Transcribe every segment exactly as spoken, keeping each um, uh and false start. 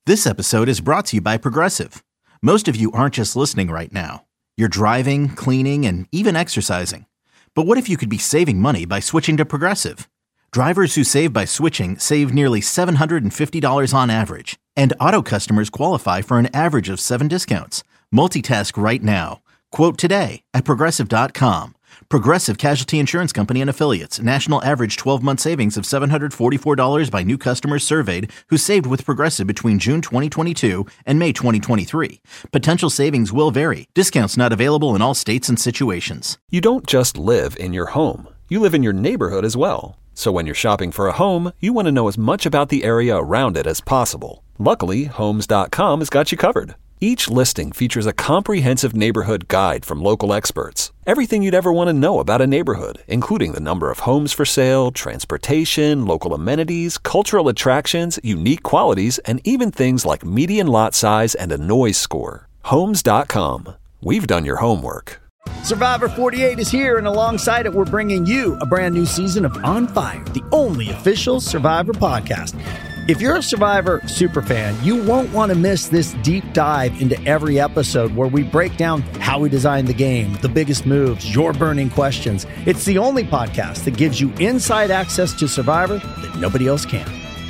This episode is brought to you by Progressive. Most of you aren't just listening right now. You're driving, cleaning, and even exercising. But what if you could be saving money by switching to Progressive? Drivers who save by switching save nearly seven hundred fifty dollars on average. And auto customers qualify for an average of seven discounts. Multitask right now. Quote today at Progressive dot com. Progressive Casualty Insurance Company and Affiliates. National average twelve-month savings of seven hundred forty-four dollars by new customers surveyed who saved with Progressive between June twenty twenty-two and May twenty twenty-three. Potential savings will vary. Discounts not available in all states and situations. You don't just live in your home. You live in your neighborhood as well. So when you're shopping for a home, you want to know as much about the area around it as possible. Luckily, Homes dot com has got you covered. Each listing features a comprehensive neighborhood guide from local experts. Everything you'd ever want to know about a neighborhood, including the number of homes for sale, transportation, local amenities, cultural attractions, unique qualities, and even things like median lot size and a noise score. Homes dot com. We've done your homework. Survivor forty-eight is here, and alongside it, we're bringing you a brand new season of On Fire, the only official Survivor podcast. If you're a Survivor superfan, you won't want to miss this deep dive into every episode where we break down how we designed the game, the biggest moves, your burning questions. It's the only podcast that gives you inside access to Survivor that nobody else can.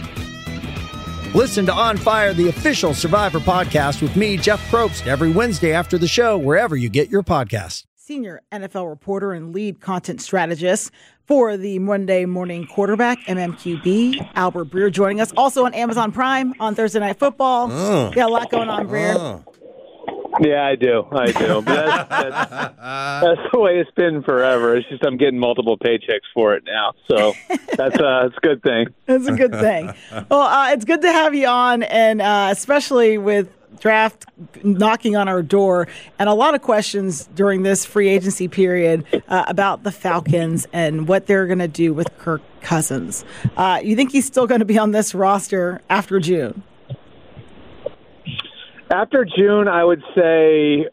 Listen to On Fire, the official Survivor podcast with me, Jeff Probst, every Wednesday after the show, wherever you get your podcasts. Senior N F L reporter and lead content strategist for the Monday Morning Quarterback, M M Q B, Albert Breer, joining us. Also on Amazon Prime on Thursday Night Football. Uh, Got a lot going on, Breer. Uh. Yeah, I do. I do. But that's, that's, that's the way it's been forever. It's just I'm getting multiple paychecks for it now. So that's, uh, that's a good thing. That's a good thing. Well, uh, it's good to have you on, and uh, especially with draft knocking on our door, and a lot of questions during this free agency period uh, about the Falcons and what they're going to do with Kirk Cousins. Uh, you think he's still going to be on this roster after June? After June, I would say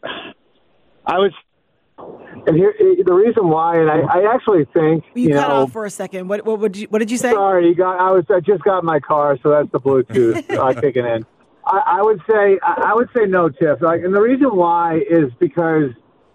I was. And here, the reason why, and I, I actually think you, you cut know, off for a second. What, what would you? What did you say? Sorry, you got. I was. I just got in my car, so that's the Bluetooth uh, kicking in. I, I would say. I would say no, Tiff. Like, and the reason why is because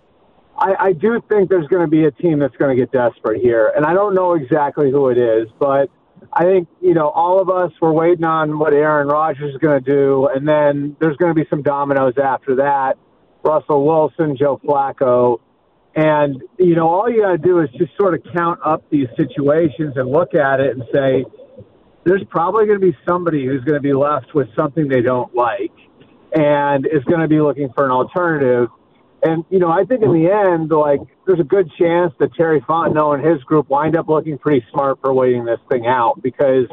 I, I do think there's going to be a team that's going to get desperate here, and I don't know exactly who it is, but I think, you know, all of us were waiting on what Aaron Rodgers is going to do, and then there's going to be some dominoes after that. Russell Wilson, Joe Flacco. And, you know, all you got to do is just sort of count up these situations and look at it and say, there's probably going to be somebody who's going to be left with something they don't like and is going to be looking for an alternative. And, you know, I think in the end, like, there's a good chance that Terry Fontenot and his group wind up looking pretty smart for waiting this thing out because,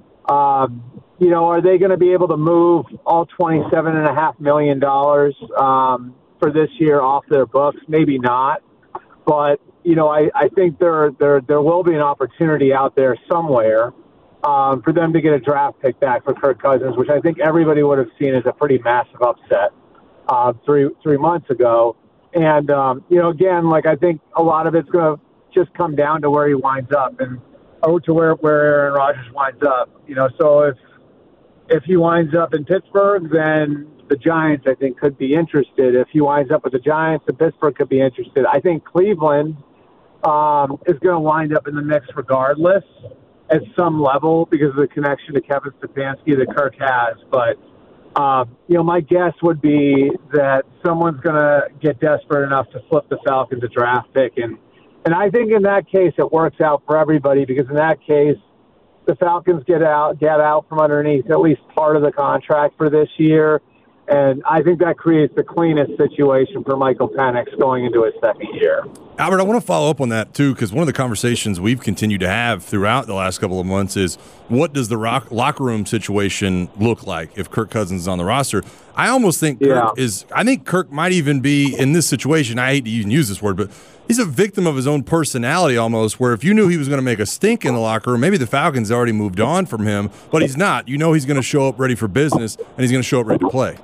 um, you know, are they going to be able to move all twenty-seven point five million dollars um, for this year off their books? Maybe not. But, you know, I, I think there, there, there will be an opportunity out there somewhere um, for them to get a draft pick back for Kirk Cousins, which I think everybody would have seen as a pretty massive upset. Uh, three three months ago. And, um, you know, again, like I think a lot of it's going to just come down to where he winds up and oh, to where, where Aaron Rodgers winds up. You know, so if if he winds up in Pittsburgh, then the Giants, I think, could be interested. If he winds up with the Giants, then Pittsburgh could be interested. I think Cleveland um, is going to wind up in the mix regardless at some level because of the connection to Kevin Stefanski that Kirk has. But Um, you know, my guess would be that someone's going to get desperate enough to flip the Falcons a draft pick. And, and I think in that case, it works out for everybody because in that case, the Falcons get out, get out from underneath at least part of the contract for this year. And I think that creates the cleanest situation for Michael Penix going into his second year. Albert, I want to follow up on that, too, because one of the conversations we've continued to have throughout the last couple of months is what does the rock, locker room situation look like if Kirk Cousins is on the roster? I almost think yeah. Kirk is – I think Kirk might even be in this situation – I hate to even use this word, but he's a victim of his own personality almost, where if you knew he was going to make a stink in the locker room, maybe the Falcons already moved on from him, but he's not. You know he's going to show up ready for business, and he's going to show up ready to play.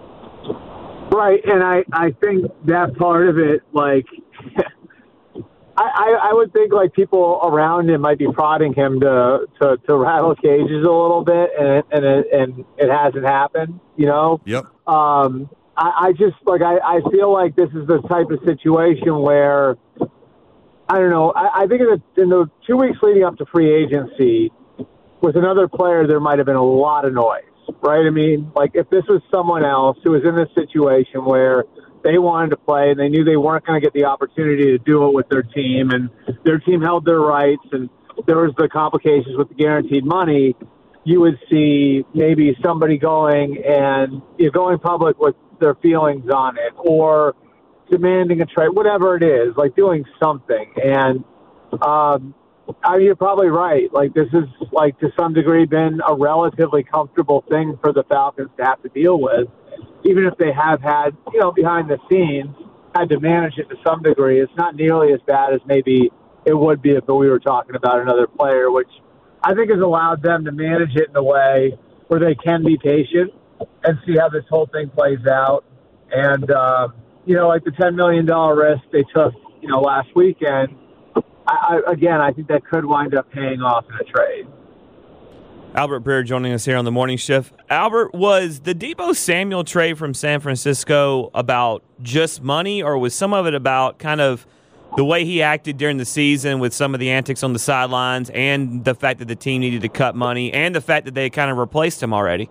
Right, and I, I think that part of it, like, I, I would think like people around him might be prodding him to, to, to rattle cages a little bit, and it, and it, and it hasn't happened. You know. Yep. Um, I, I just like I, I feel like this is the type of situation where I don't know. I, I think in the, in the two weeks leading up to free agency, with another player, there might have been a lot of noise, right? I mean, like if this was someone else who was in this situation where they wanted to play and they knew they weren't going to get the opportunity to do it with their team, and their team held their rights, and there was the complications with the guaranteed money, you would see maybe somebody going and you know, going public with their feelings on it, or demanding a trade, whatever it is, like doing something. And um, I mean, you're probably right. Like this is like to some degree been a relatively comfortable thing for the Falcons to have to deal with. Even if they have had, you know, behind the scenes, had to manage it to some degree, it's not nearly as bad as maybe it would be if we were talking about another player, which I think has allowed them to manage it in a way where they can be patient and see how this whole thing plays out. And, uh, you know, like the ten million dollars risk they took, you know, last weekend, I, I, again, I think that could wind up paying off in a trade. Albert Breer joining us here on the Morning Shift. Albert, was the Deebo Samuel trade from San Francisco about just money, or was some of it about kind of the way he acted during the season with some of the antics on the sidelines, and the fact that the team needed to cut money, and the fact that they kind of replaced him already?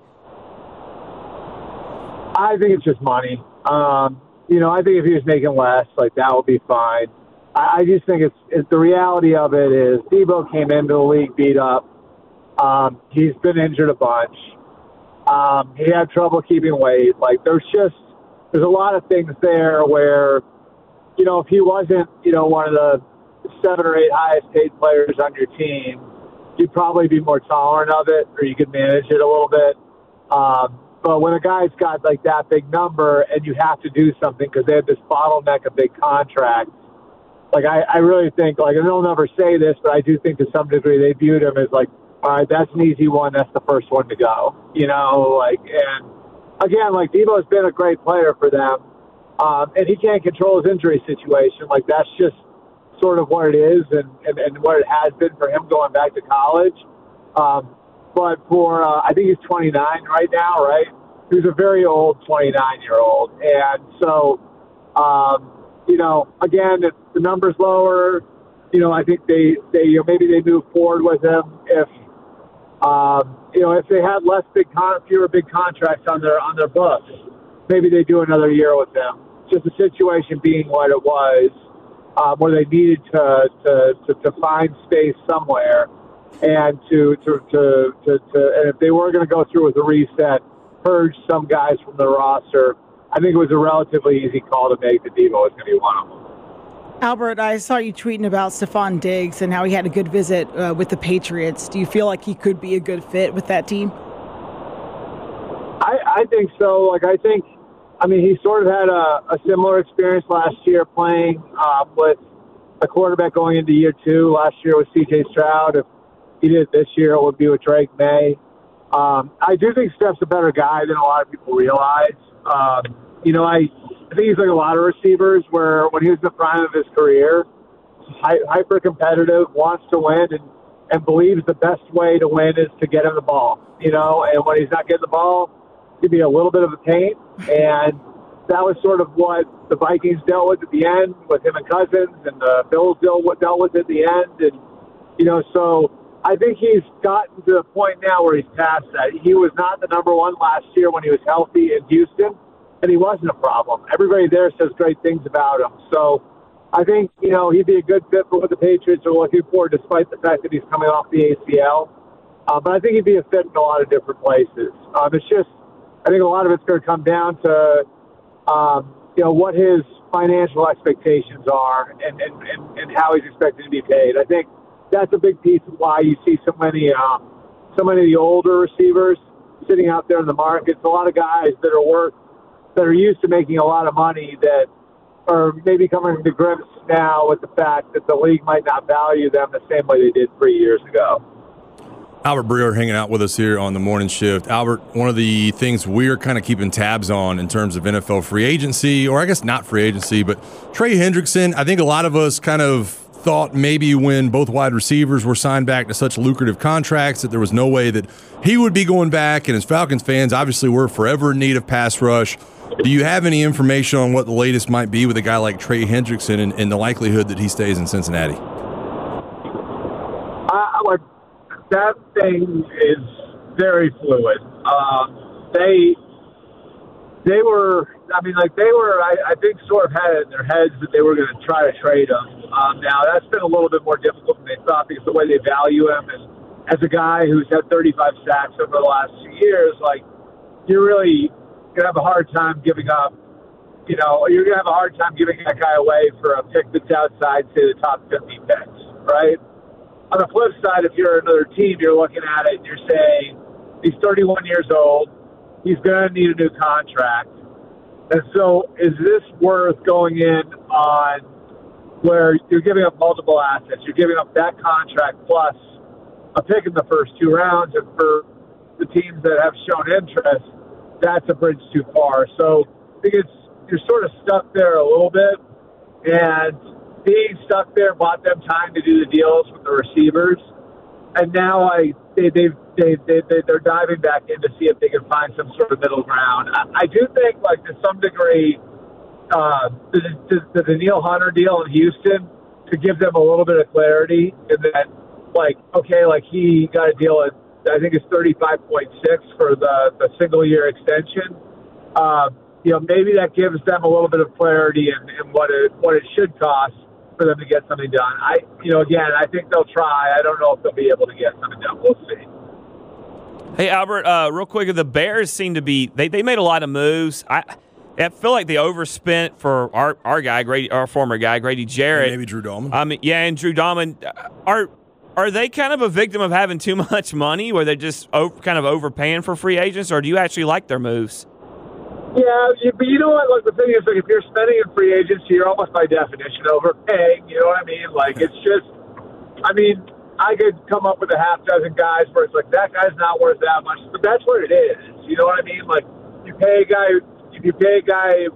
I think it's just money. Um, you know, I think if he was making less, like that would be fine. I, I just think it's, it's the reality of it is Deebo came into the league beat up. Um, he's been injured a bunch. Um, he had trouble keeping weight. Like there's just, there's a lot of things there where, you know, if he wasn't, you know, one of the seven or eight highest paid players on your team, you'd probably be more tolerant of it, or you could manage it a little bit. Um, but when a guy's got like that big number and you have to do something because they have this bottleneck of big contracts, like I, I really think, like, and they'll never say this, but I do think to some degree they viewed him as like, all right, that's an easy one. That's the first one to go, you know, like, and again, like Deebo's been a great player for them. Um, and he can't control his injury situation. Like that's just sort of what it is and, and, and what it has been for him going back to college. Um, but for, uh, I think he's twenty-nine right now, right? He's a very old twenty-nine-year-old. And so, um, you know, again, if the number's lower, you know, I think they, they you know, maybe they move forward with him if, Um, you know, if they had less big, con- fewer big contracts on their on their books, maybe they do another year with them. Just the situation being what it was, um, where they needed to to, to to find space somewhere, and to to to to, to and if they were going to go through with a reset, purge some guys from the roster, I think it was a relatively easy call to make. That Deebo was going to be one of them. Albert, I saw you tweeting about Stephon Diggs and how he had a good visit uh, with the Patriots. Do you feel like he could be a good fit with that team? I, I think so. Like, I think, I mean, he sort of had a, a similar experience last year playing uh, with a quarterback going into year two. Last year was C J Stroud. If he did it this year, it would be with Drake May. Um, I do think Steph's a better guy than a lot of people realize. Um, you know, I, I think he's like a lot of receivers where when he was in the prime of his career, hyper competitive, wants to win, and, and believes the best way to win is to get him the ball. You know, and when he's not getting the ball, he'd be a little bit of a pain. And that was sort of what the Vikings dealt with at the end with him and Cousins, and the Bills dealt with, dealt with at the end. And, you know, so I think he's gotten to the point now where he's past that. He was not the number one last year when he was healthy in Houston, and he wasn't a problem. Everybody there says great things about him. So I think, you know, he'd be a good fit for what the Patriots are looking for, despite the fact that he's coming off the A C L. Uh, but I think he'd be a fit in a lot of different places. Um, it's just, I think a lot of it's going to come down to, um, you know, what his financial expectations are and, and, and, and how he's expected to be paid. I think that's a big piece of why you see so many, uh, so many of the older receivers sitting out there in the market. It's a lot of guys that are worth, that are used to making a lot of money that are maybe coming to grips now with the fact that the league might not value them the same way they did three years ago. Albert Breer hanging out with us here on the Morning Shift. Albert, one of the things we're kind of keeping tabs on in terms of N F L free agency, or I guess not free agency, but Trey Hendrickson, I think a lot of us kind of thought maybe when both wide receivers were signed back to such lucrative contracts that there was no way that he would be going back, and as Falcons fans, obviously we're forever in need of pass rush. Do you have any information on what the latest might be with a guy like Trey Hendrickson and, and the likelihood that he stays in Cincinnati? I, like that thing is very fluid. Um, they they were, I mean, like they were, I, I think, sort of had it in their heads that they were going to try to trade him. Um, now that's been a little bit more difficult than they thought because the way they value him, and as a guy who's had thirty-five sacks over the last few years, like you're really gonna have a hard time giving up. You know, you're gonna have a hard time giving that guy away for a pick that's outside to the top fifty picks, right? On the flip side, if you're another team, you're looking at it and you're saying, he's thirty-one years old, he's going to need a new contract. And so is this worth going in on where you're giving up multiple assets? You're giving up that contract plus a pick in the first two rounds, and for the teams that have shown interest, that's a bridge too far. So I think it's, you're sort of stuck there a little bit, and being stuck there bought them time to do the deals with the receivers, and now I they they they they they're diving back in to see if they can find some sort of middle ground. I, I do think, like to some degree, uh, the, the the Danielle Hunter deal in Houston to give them a little bit of clarity, in that, like, okay, like he got a deal at I think it's thirty-five point six for the the single year extension. Uh, you know, maybe that gives them a little bit of clarity in, in what it what it should cost for them to get something done. I, you know, again, I think they'll try. I don't know if they'll be able to get something done. We'll see. Hey, Albert, uh, real quick, the Bears seem to be they, – they made a lot of moves. I I feel like they overspent for our our guy, Grady, our former guy, Grady Jarrett. And maybe Drew Dahlman. I mean, yeah, and Drew Dahlman. Are are they kind of a victim of having too much money, where they're just over, kind of overpaying for free agents, or do you actually like their moves? Yeah, you, but you know what? Like, the thing is, like, if you're spending in free agency, you're almost by definition overpaying. You know what I mean? Like, it's just, I mean, I could come up with a half dozen guys where it's like, that guy's not worth that much, but that's what it is. You know what I mean? Like, you pay a guy, if you pay a guy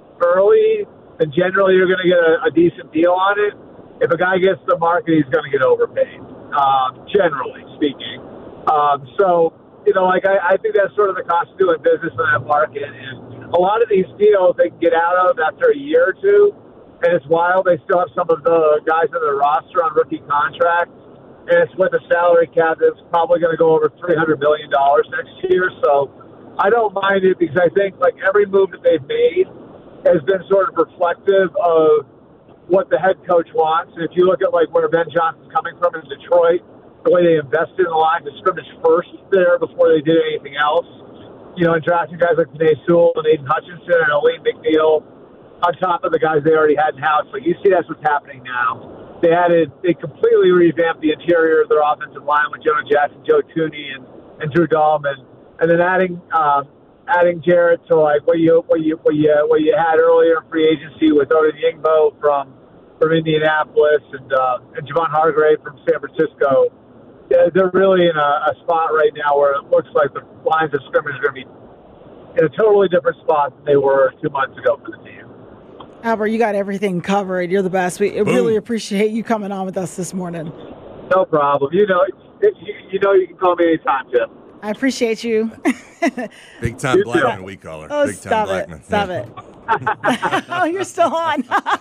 early, then generally you're going to get a, a decent deal on it. If a guy gets the market, he's going to get overpaid, um, generally speaking. Um, so, you know, like, I, I think that's sort of the cost of doing business in that market. And a lot of these deals they can get out of after a year or two, and it's wild. They still have some of the guys on their roster on rookie contracts, and it's with a salary cap that's probably going to go over three hundred million dollars next year. So I don't mind it, because I think, like, every move that they've made has been sort of reflective of what the head coach wants. And if you look at, like, where Ben Johnson's coming from in Detroit, the way they invested in the line to scrimmage first there before they did anything else, you know, and drafting guys like Penei Sewell and Aiden Hutchinson and Aleem McNeil on top of the guys they already had in-house. Like, you see that's what's happening now. They added, they completely revamped the interior of their offensive line with Jonah Jackson, Joe Thuney, and, and Drew Dahlman. And then adding um, adding Jarrett to, like, what you what you what you what you had earlier in free agency with Odin Yingbo from from Indianapolis and uh, and Javon Hargrave from San Francisco. They're really in a, a spot right now where it looks like the lines of scrimmage are going to be in a totally different spot than they were two months ago for the team. Albert, you got everything covered. You're the best. We Boom. really appreciate you coming on with us this morning. No problem. You know, it, you, you know, you can call me anytime, Tim. I appreciate you. Big time Blackman, we call her. Oh, Big stop time it. Blackman. Stop yeah. it. Oh, you're still on.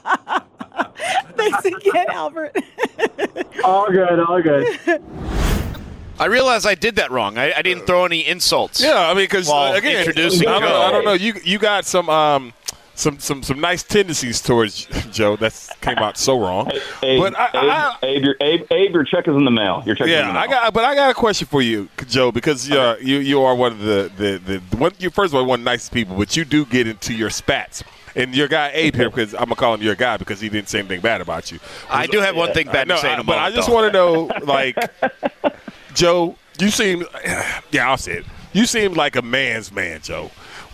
Thanks again, Albert. All good, all good. I realized I did that wrong. I, I didn't throw any insults. Yeah, I mean, because uh, again, introducing I don't, Joe. I don't know. You you got some um some some some nice tendencies towards Joe. That came out so wrong. Abe, but I, Abe, I, Abe, your, Abe, Abe, your check is in the mail. Your check yeah, is in the mail. I got. But I got a question for you, Joe, because uh, you you are one of the the, the one. You first of all one of the nicest people, but you do get into your spats. And your guy Abe here, because I'm gonna call him your guy because he didn't say anything bad about you. I do have one thing bad no, to say in a I, But moment, I just though. want to know, like, Joe, you seem, yeah, I'll say it. You seem like a man's man, Joe.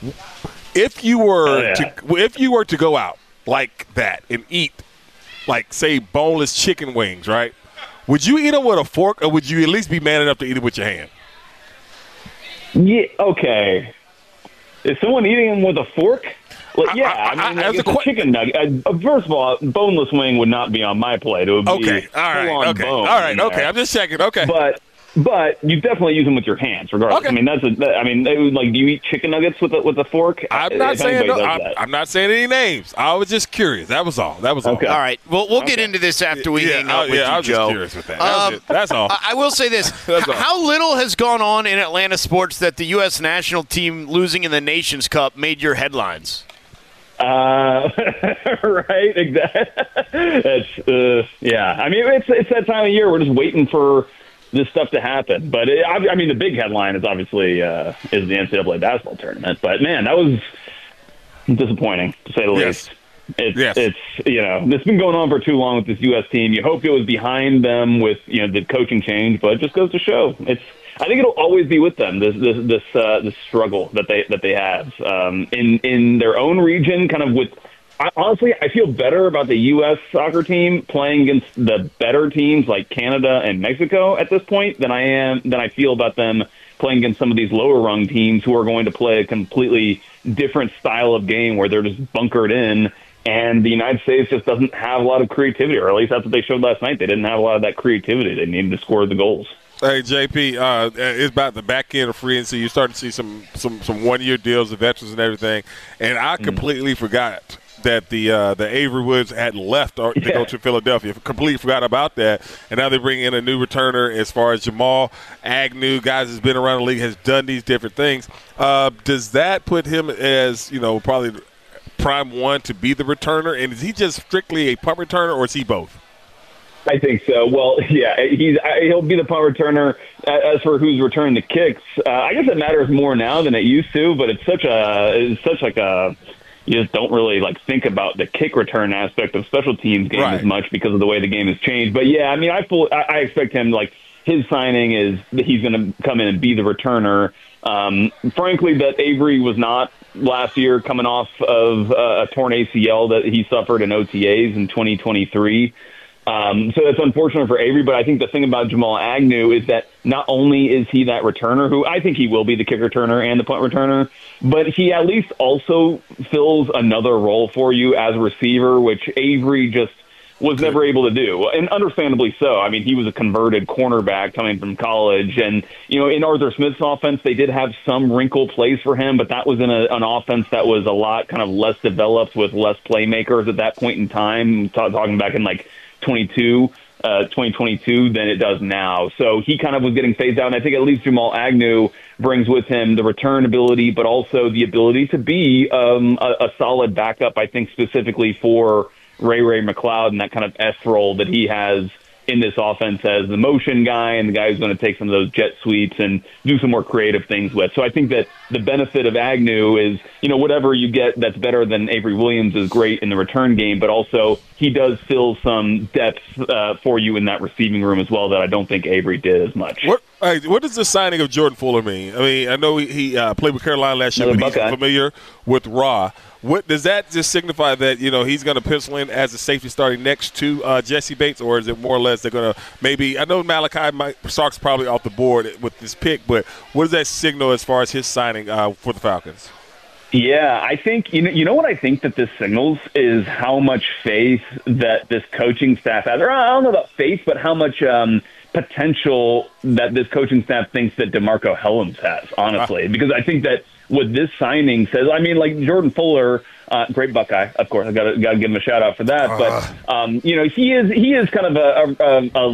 If you were oh, yeah. to, if you were to go out like that and eat, like, say, boneless chicken wings, right? Would you eat them with a fork, or would you at least be man enough to eat it with your hand? Yeah. Okay. Is someone eating them with a fork? Well, yeah, I, I, I mean, I, like, a chicken nugget. Uh, first of all, boneless wing would not be on my plate. It would be okay. All right. Okay. All right. Okay. I'm just checking. Okay. But but you definitely use them with your hands, regardless. Okay. I mean, that's a, I mean, they would, like, do you eat chicken nuggets with a, with a fork? I'm not if saying no, I'm, I'm not saying any names. I was just curious. That was all. That was all. Okay. All right. Well, we'll okay. get into this after we yeah, hang out I, with yeah, you, I was Joe. Just curious with that. Um, that That's all. I will say this: how little has gone on in Atlanta sports that the U S national team losing in the Nations Cup made your headlines? Uh, right, exactly. It's uh, yeah. I mean, it's it's that time of year. We're just waiting for this stuff to happen. But it, I, I mean, the big headline is obviously uh, is the N C double A basketball tournament. But man, that was disappointing to say the yes. least. It's yes. it's you know, it's been going on for too long with this U S team. You hope it was behind them with, you know, the coaching change, but it just goes to show it's. I think it'll always be with them, this this this, uh, this struggle that they that they have um, in in their own region. Kind of with, I, honestly, I feel better about the U S soccer team playing against the better teams like Canada and Mexico at this point than I am than I feel about them playing against some of these lower rung teams who are going to play a completely different style of game where they're just bunkered in. And the United States just doesn't have a lot of creativity, or at least that's what they showed last night. They didn't have a lot of that creativity. They needed to score the goals. Hey, J P, uh, it's about the back end of free agency. You're starting to see some some, some one-year deals with veterans and everything. And I completely mm. forgot that the uh, the Avery Woods had left to yeah. go to Philadelphia. Completely forgot about that. And now they bring in a new returner as far as Jamal Agnew, guys has been around the league, has done these different things. Uh, does that put him as, you know, probably prime one to be the returner? And is he just strictly a punt returner, or is he both? I think so. Well, yeah, he's he'll be the punt returner. As for who's returning the kicks, uh, I guess it matters more now than it used to. But it's such a it's such like a you just don't really like think about the kick return aspect of special teams game right. as much because of the way the game has changed. But yeah, I mean, I full, I, I expect him like his signing is that he's going to come in and be the returner. Um, frankly, that Avery was not last year, coming off of uh, a torn A C L that he suffered in O T As in twenty twenty-three. Um, so that's unfortunate for Avery, but I think the thing about Jamal Agnew is that not only is he that returner, who I think he will be the kick returner and the punt returner, but he at least also fills another role for you as a receiver, which Avery just was never able to do, and understandably so. I mean, he was a converted cornerback coming from college, and, you know, in Arthur Smith's offense, they did have some wrinkle plays for him, but that was in a, an offense that was a lot kind of less developed with less playmakers at that point in time, t- talking back in, like, twenty-two, uh, twenty twenty-two than it does now. So he kind of was getting phased out, and I think at least Jamal Agnew brings with him the return ability, but also the ability to be um, a, a solid backup, I think, specifically for Ray Ray McCloud and that kind of S role that he has in this offense as the motion guy and the guy who's going to take some of those jet sweeps and do some more creative things with. So I think that the benefit of Agnew is, you know, whatever you get that's better than Avery Williams is great in the return game, but also he does fill some depth uh, for you in that receiving room as well that I don't think Avery did as much. What, right, what does the signing of Jordan Fuller mean? I mean, I know he, he uh, played with Carolina last year, Another but Buckeye. He's familiar with Raw. What does that just signify that, you know, he's going to pencil in as a safety starting next to uh, Jesse Bates, or is it more or less they're going to maybe – I know Malachi might, Stark's probably off the board with this pick, but what does that signal as far as his signing uh, for the Falcons? Yeah, I think, you know, you know what I think that this signals is how much faith that this coaching staff has. Or I don't know about faith, but how much um, potential that this coaching staff thinks that DeMarco Hellams has, honestly. Uh, because I think that what this signing says, I mean, like Jordan Fuller, uh, great Buckeye, of course. I got to got to give him a shout out for that. Uh, but um, you know, he is he is kind of a, a, a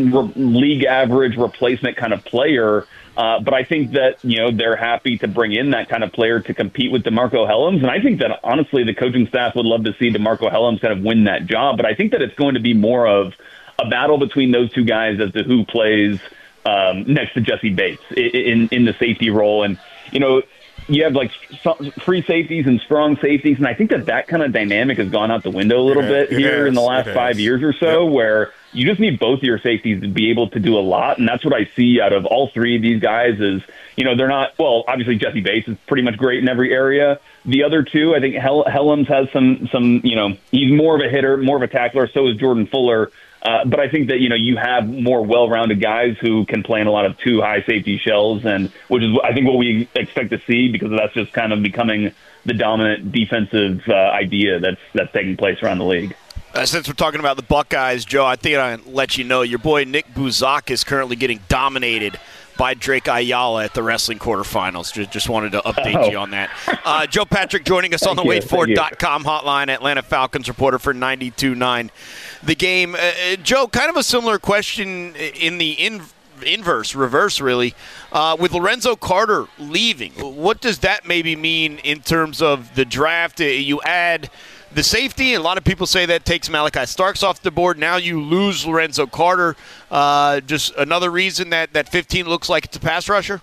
league average replacement kind of player. Uh, but I think that, you know, they're happy to bring in that kind of player to compete with DeMarco Hellams. And I think that, honestly, the coaching staff would love to see DeMarco Hellams kind of win that job. But I think that it's going to be more of a battle between those two guys as to who plays um, next to Jesse Bates in, in the safety role. And, you know, you have like free safeties and strong safeties, and I think that that kind of dynamic has gone out the window a little yeah, bit here has, in the last five years or so, yep. where you just need both of your safeties to be able to do a lot, and that's what I see out of all three of these guys is, you know, they're not, well, obviously Jesse Bates is pretty much great in every area. The other two, I think Hell, Hellams has some, some, you know, he's more of a hitter, more of a tackler, so is Jordan Fuller. Uh, but I think that, you know, you have more well-rounded guys who can play in a lot of two high safety shells, and which is, I think, what we expect to see, because that's just kind of becoming the dominant defensive uh, idea that's that's taking place around the league. Uh, since we're talking about the Buckeyes, Joe, I think I'll let you know your boy Nick Buzak is currently getting dominated by Drake Ayala at the wrestling quarterfinals. Just, just wanted to update oh. you on that. Uh, Joe Patrick joining us on the wait ford dot com hotline, Atlanta Falcons reporter for ninety-two point nine The Game. Uh, Joe, kind of a similar question in the in, inverse, reverse really, uh, with Lorenzo Carter leaving. What does that maybe mean in terms of the draft? You add the safety, a lot of people say that takes Malachi Starks off the board. Now you lose Lorenzo Carter. Uh, just another reason that, that fifteen looks like it's a pass rusher?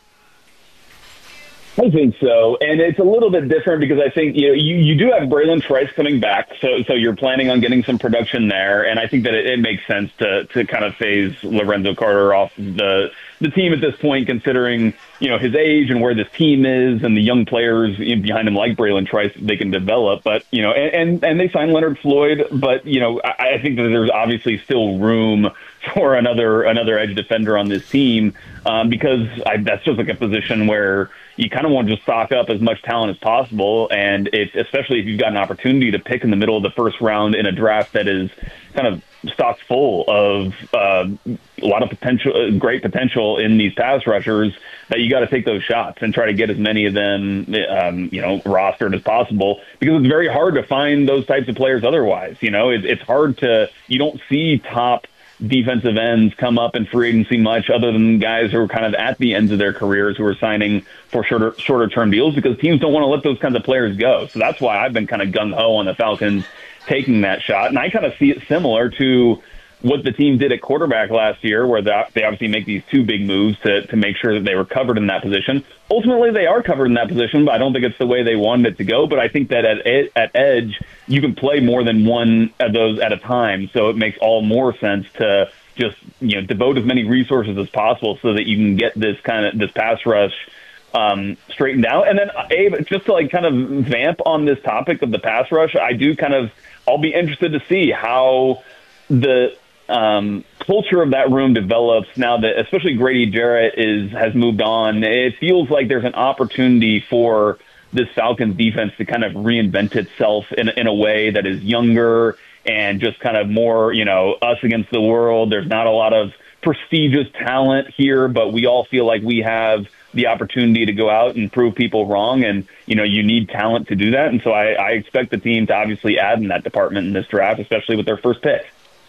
I think so, and it's a little bit different because I think, you know, you, you do have Braylon Trice coming back, so so you're planning on getting some production there, and I think that it, it makes sense to to kind of phase Lorenzo Carter off the the team at this point, considering, you know, his age and where this team is and the young players behind him like Braylon Trice they can develop. But, you know, and, and, and they signed Leonard Floyd, but, you know, I, I think that there's obviously still room for another another edge defender on this team, um, because I, that's just like a position where you kind of want to just stock up as much talent as possible, and it's, especially if you've got an opportunity to pick in the middle of the first round in a draft that is kind of stocked full of uh, a lot of potential, great potential in these pass rushers, that you got to take those shots and try to get as many of them, um, you know, rostered as possible, because it's very hard to find those types of players otherwise. You know, it, it's hard to, you don't see top defensive ends come up in free agency much, other than guys who are kind of at the ends of their careers who are signing for shorter shorter term deals, because teams don't want to let those kinds of players go. So that's why I've been kind of gung-ho on the Falcons taking that shot. And I kind of see it similar to what the team did at quarterback last year, where they obviously make these two big moves to, to make sure that they were covered in that position. Ultimately, they are covered in that position, but I don't think it's the way they wanted it to go. But I think that at at edge, you can play more than one of those at a time, so it makes all more sense to just, you know, devote as many resources as possible so that you can get this kind of this pass rush um, straightened out. And then, Abe, just to like kind of vamp on this topic of the pass rush, I do kind of I'll be interested to see how the um, culture of that room develops now that, especially Grady Jarrett is has moved on. It feels like there's an opportunity for this Falcons defense to kind of reinvent itself in, in a way that is younger and just kind of more, you know, us against the world. There's not a lot of prestigious talent here, but we all feel like we have the opportunity to go out and prove people wrong. And, you know, you need talent to do that. And so I, I expect the team to obviously add in that department in this draft, especially with their first pick.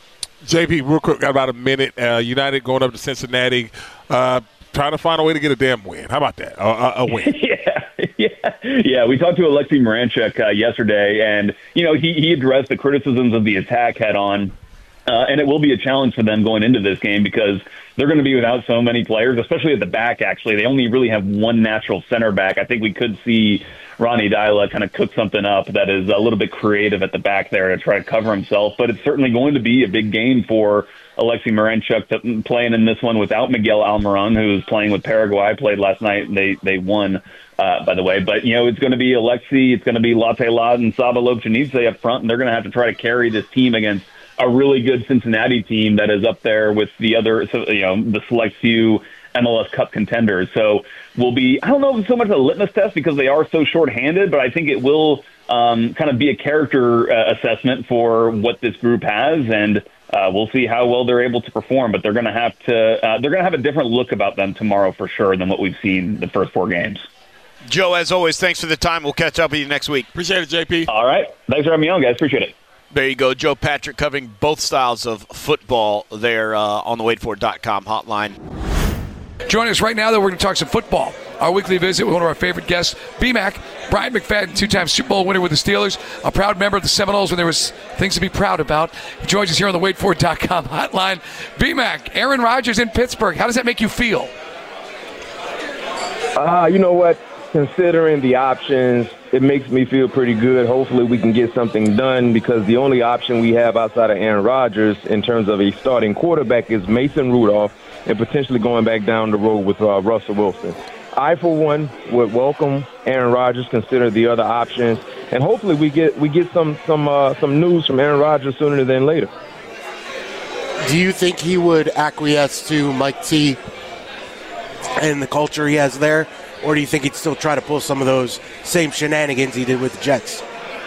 J P, real quick, got about a minute. Uh, United going up to Cincinnati, uh, trying to find a way to get a damn win. How about that? A, a, a win. yeah, yeah, yeah. We talked to Alexei Miranchuk uh, yesterday, and you know he, he addressed the criticisms of the attack head on, uh, and it will be a challenge for them going into this game because they're going to be without so many players, especially at the back. Actually, they only really have one natural center back. I think we could see Ronnie Dyla kind of cook something up that is a little bit creative at the back there to try to cover himself. But it's certainly going to be a big game for Alexei Miranchuk to, playing in this one without Miguel Almiron, who's playing with Paraguay, played last night, and they, they won, uh, by the way. But, you know, it's going to be Alexei, it's going to be Latte Lott and Saba Lobchanidze up front, and they're going to have to try to carry this team against a really good Cincinnati team that is up there with the other, you know, the select few M L S Cup contenders. So will be, I don't know if it's so much a litmus test because they are so shorthanded, but I think it will um, kind of be a character uh, assessment for what this group has, and uh, we'll see how well they're able to perform. But they're going to have to, uh, they're going to have a different look about them tomorrow for sure than what we've seen the first four games. Joe, as always, thanks for the time. We'll catch up with you next week. Appreciate it, J P. All right. Thanks for having me on, guys. Appreciate it. There you go, Joe Patrick covering both styles of football there uh, on the wait for dot com hotline. Join us right now, though. We're going to talk some football. Our weekly visit with one of our favorite guests, B-Mac, Brian McFadden, two-time Super Bowl winner with the Steelers, a proud member of the Seminoles when there was things to be proud about. He joins us here on the wait for dot com hotline. B-Mac, Aaron Rodgers in Pittsburgh. How does that make you feel? Uh, you know what? Considering the options, it makes me feel pretty good. Hopefully we can get something done because the only option we have outside of Aaron Rodgers in terms of a starting quarterback is Mason Rudolph and potentially going back down the road with uh, Russell Wilson. I, for one, would welcome Aaron Rodgers, consider the other options, and hopefully we get we get some some uh, some news from Aaron Rodgers sooner than later. Do you think he would acquiesce to Mike T and the culture he has there, or do you think he'd still try to pull some of those same shenanigans he did with the Jets?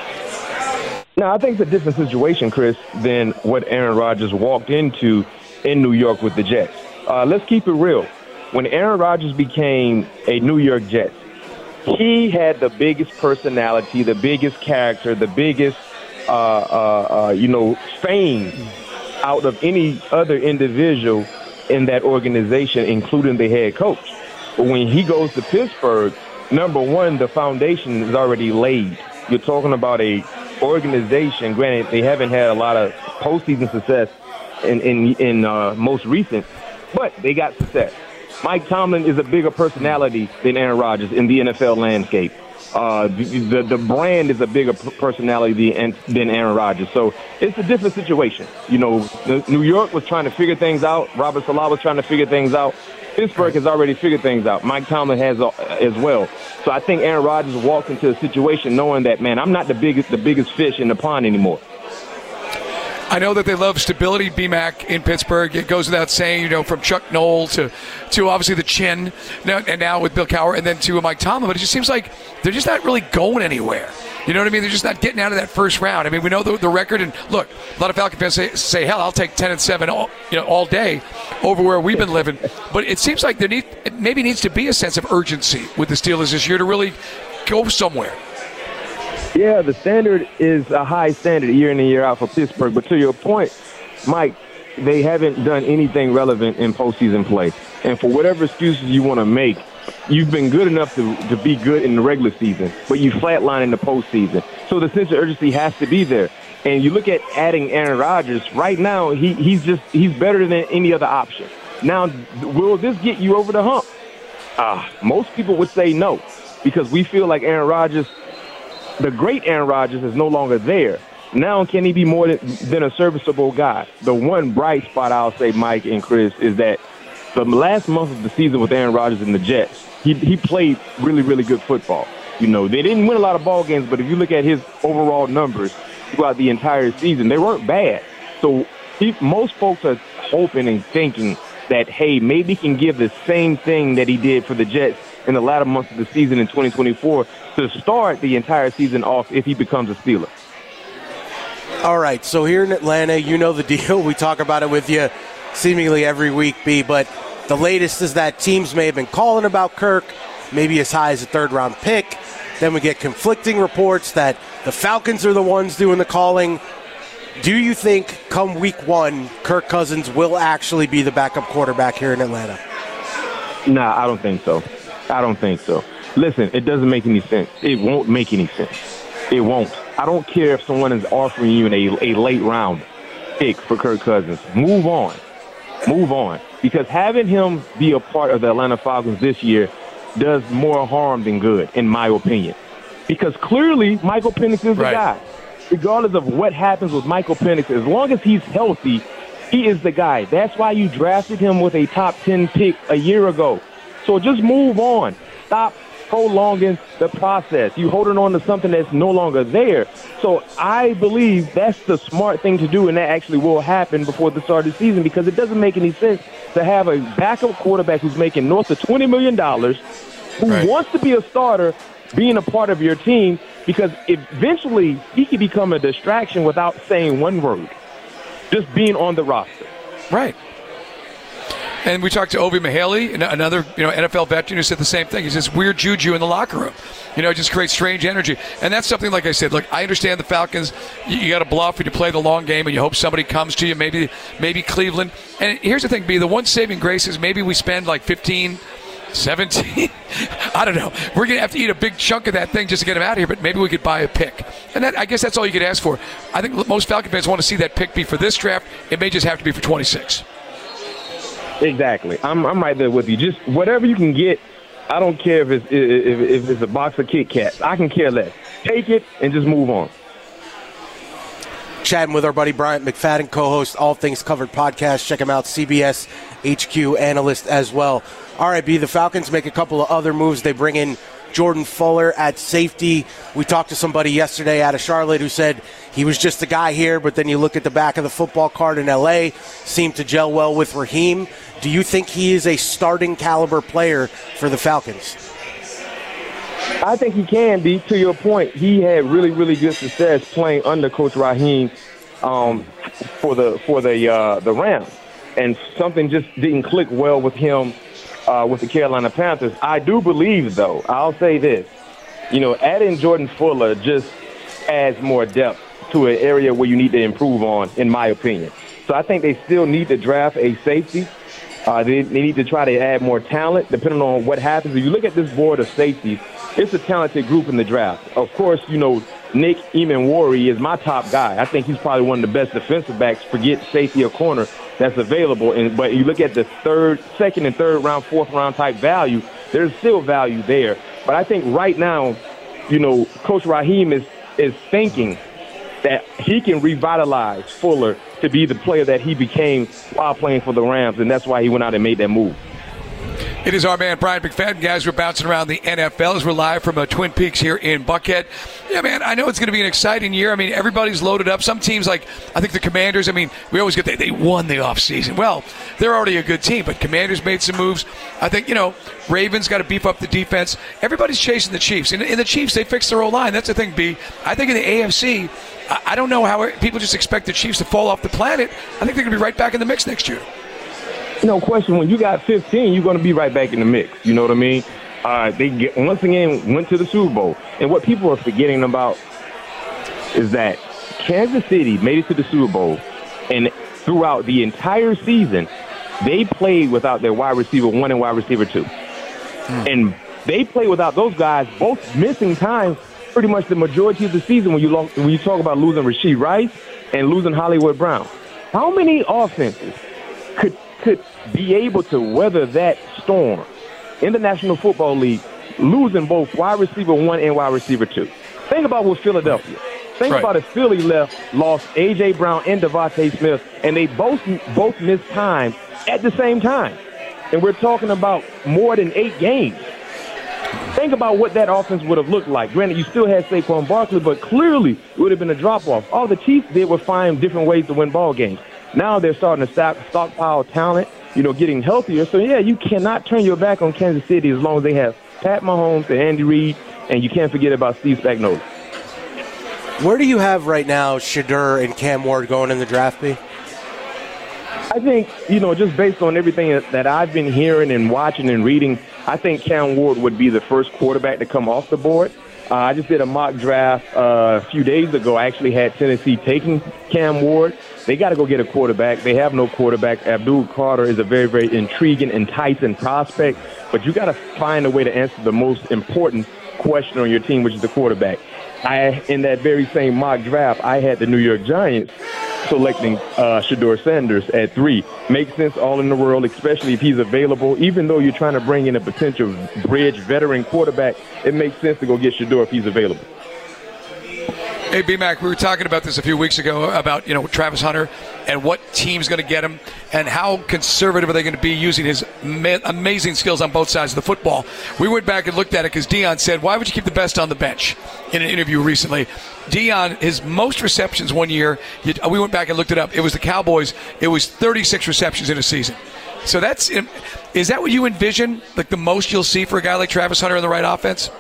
No, I think it's a different situation, Chris, than what Aaron Rodgers walked into in New York with the Jets. Uh, let's keep it real. When Aaron Rodgers became a New York Jet, he had the biggest personality, the biggest character, the biggest, uh, uh, uh, you know, fame out of any other individual in that organization, including the head coach. But when he goes to Pittsburgh, number one, the foundation is already laid. You're talking about a organization. Granted, they haven't had a lot of postseason success in in, in uh, most recent, but they got success. Mike Tomlin is a bigger personality than Aaron Rodgers in the N F L landscape. Uh, the the brand is a bigger personality than, than Aaron Rodgers. So it's a different situation. You know, New York was trying to figure things out. Robert Saleh was trying to figure things out. Pittsburgh has already figured things out. Mike Tomlin has uh, as well. So I think Aaron Rodgers walked into a situation knowing that, man, I'm not the biggest the biggest fish in the pond anymore. I know that they love stability, B-Mac, in Pittsburgh. It goes without saying, you know, from Chuck Noll to, to obviously the Chin, and now with Bill Cowher, and then to Mike Tomlin. But it just seems like they're just not really going anywhere. You know what I mean? They're just not getting out of that first round. I mean, we know the, the record, and look, a lot of Falcon fans say, say, hell, I'll take ten and seven all, you know, all day over where we've been living. But it seems like there need, it maybe needs to be a sense of urgency with the Steelers this year to really go somewhere. Yeah, the standard is a high standard year in and year out for Pittsburgh. But to your point, Mike, they haven't done anything relevant in postseason play. And for whatever excuses you want to make, you've been good enough to, to be good in the regular season, but you flatline in the postseason. So the sense of urgency has to be there. And you look at adding Aaron Rodgers, right now, he, he's just he's better than any other option. Now, will this get you over the hump? Uh, most people would say no, because we feel like Aaron Rodgers, the great Aaron Rodgers, is no longer there. Now, can he be more than, than a serviceable guy? The one bright spot, I'll say, Mike and Chris, is that the last month of the season with Aaron Rodgers and the Jets, he he played really, really good football. You know, they didn't win a lot of ball games, but if you look at his overall numbers throughout the entire season, they weren't bad. So he, most folks are hoping and thinking that, hey, maybe he can give the same thing that he did for the Jets in the latter months of the season in twenty twenty-four to start the entire season off if he becomes a Steeler. All right, so here in Atlanta, you know the deal. We talk about it with you seemingly every week, B, but the latest is that teams may have been calling about Kirk, maybe as high as a third-round pick. Then we get conflicting reports that the Falcons are the ones doing the calling. Do you think come week one, Kirk Cousins will actually be the backup quarterback here in Atlanta? Nah, I don't think so. I don't think so. Listen, it doesn't make any sense. It won't make any sense. It won't. I don't care if someone is offering you a, a late round pick for Kirk Cousins. Move on. Move on. Because having him be a part of the Atlanta Falcons this year does more harm than good, in my opinion. Because clearly, Michael Penix is the right. guy. Regardless of what happens with Michael Penix, as long as he's healthy, he is the guy. That's why you drafted him with a top ten pick a year ago. So just move on. Stop prolonging the process. You holding on to something that's no longer there. So I believe that's the smart thing to do, and that actually will happen before the start of the season, because it doesn't make any sense to have a backup quarterback who's making north of twenty million dollars, who right. wants to be a starter, being a part of your team, because eventually he can become a distraction without saying one word, just being on the roster. Right. And we talked to Ovi Mahaley, another you know N F L veteran, who said the same thing. He says weird juju in the locker room. You know, it just creates strange energy. And that's something, like I said, look, I understand the Falcons, you, you got to bluff and you play the long game and you hope somebody comes to you, maybe maybe Cleveland. And here's the thing, B, the one saving grace is maybe we spend like fifteen, seventeen, I don't know. We're going to have to eat a big chunk of that thing just to get him out of here, but maybe we could buy a pick. And that, I guess that's all you could ask for. I think most Falcon fans want to see that pick be for this draft. It may just have to be for twenty-six. Exactly. I'm I'm right there with you. Just whatever you can get. I don't care if it's if, if it's a box of Kit Kats. I can care less. Take it and just move on. Chatting with our buddy Bryant McFadden, co-host All Things Covered podcast. Check him out, C B S H Q analyst as well. All right, B, the Falcons make a couple of other moves. They bring in Jordan Fuller at safety. We talked to somebody yesterday out of Charlotte who said he was just a guy here, but then you look at the back of the football card in L A, seemed to gel well with Raheem. Do you think he is a starting caliber player for the Falcons? I think he can be. To your point, he had really, really good success playing under Coach Raheem um, for the for the uh, the Rams, and something just didn't click well with him uh, with the Carolina Panthers. I do believe, though, I'll say this: you know, adding Jordan Fuller just adds more depth to an area where you need to improve on, in my opinion. So I think they still need to draft a safety. Uh, they, they need to try to add more talent, depending on what happens. If you look at this board of safeties, it's a talented group in the draft. Of course, you know, Nick Emmanwori is my top guy. I think he's probably one of the best defensive backs, forget safety or corner, that's available. And but you look at the third, second and third round, fourth round type value, there's still value there. But I think right now, you know, Coach Raheem is is thinking that he can revitalize Fuller to be the player that he became while playing for the Rams, and that's why he went out and made that move. It is our man, Brian McFadden. Guys, we're bouncing around the N F L as we're live from uh, Twin Peaks here in Buckhead. Yeah, man, I know it's going to be an exciting year. I mean, everybody's loaded up. Some teams, like, I think the Commanders, I mean, we always get they, they won the offseason. Well, they're already a good team, but Commanders made some moves. I think, you know, Ravens got to beef up the defense. Everybody's chasing the Chiefs. And, and the Chiefs, they fixed their O-line. That's the thing, B. I think in the A F C, I, I don't know how it, people just expect the Chiefs to fall off the planet. I think they're going to be right back in the mix next year. No question. When you got fifteen, you're going to be right back in the mix. You know what I mean? Uh, they get, once again went to the Super Bowl. And what people are forgetting about is that Kansas City made it to the Super Bowl, and throughout the entire season, they played without their wide receiver one and wide receiver two. Hmm. And they played without those guys, both missing time pretty much the majority of the season when you, lo- when you talk about losing Rashee Rice and losing Hollywood Brown. How many offenses could could be able to weather that storm in the National Football League, losing both wide receiver one and wide receiver two? Think about what Philadelphia. Think right. about if Philly left, lost A J. Brown and Devontae Smith, and they both both missed time at the same time. And we're talking about more than eight games. Think about what that offense would have looked like. Granted, you still had Saquon Barkley, but clearly it would have been a drop-off. All the Chiefs did was find different ways to win ball games. Now they're starting to stock, stockpile talent, you know, getting healthier. So, yeah, you cannot turn your back on Kansas City as long as they have Pat Mahomes and Andy Reid, and you can't forget about Steve Spagnuolo. Where do you have right now Shedeur and Cam Ward going in the draft, B? I think, you know, just based on everything that I've been hearing and watching and reading, I think Cam Ward would be the first quarterback to come off the board. Uh, I just did a mock draft uh, a few days ago. I actually had Tennessee taking Cam Ward. They got to go get a quarterback. They have no quarterback. Abdul Carter is a very, very intriguing, enticing prospect, but you got to find a way to answer the most important question on your team, which is the quarterback. I, in that very same mock draft, I had the New York Giants selecting uh, Shedeur Sanders at three. Makes sense all in the world, especially if he's available. Even though you're trying to bring in a potential bridge veteran quarterback, it makes sense to go get Shedeur if he's available. Hey, B-Mac, we were talking about this a few weeks ago about, you know, Travis Hunter and what team's going to get him and how conservative are they going to be using his ma- amazing skills on both sides of the football. We went back and looked at it because Deion said, why would you keep the best on the bench in an interview recently? Deion, his most receptions one year, we went back and looked it up. It was the Cowboys. It was thirty-six receptions in a season. So that's – is that what you envision, like the most you'll see for a guy like Travis Hunter in the right offense?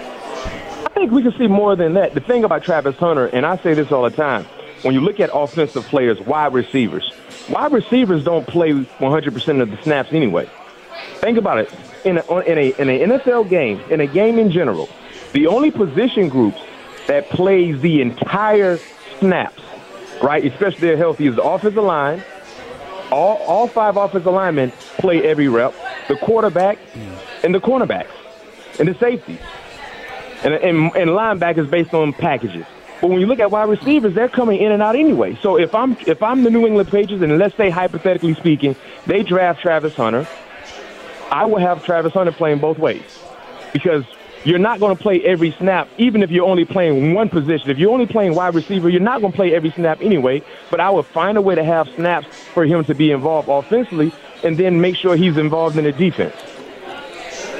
I think we can see more than that. The thing about Travis Hunter, and I say this all the time, when you look at offensive players, wide receivers, wide receivers don't play one hundred percent of the snaps anyway. Think about it. In, a, in, a, in an N F L game, in a game in general, the only position groups that plays the entire snaps, right, especially they're healthy, is the offensive line. All, all five offensive linemen play every rep, the quarterback and the cornerbacks and the safeties. And, and, and linebackers based on packages. But when you look at wide receivers, they're coming in and out anyway. So if I'm if I'm the New England Patriots, and let's say hypothetically speaking, they draft Travis Hunter, I will have Travis Hunter playing both ways. Because you're not going to play every snap, even if you're only playing one position. If you're only playing wide receiver, you're not going to play every snap anyway. But I would find a way to have snaps for him to be involved offensively and then make sure he's involved in the defense.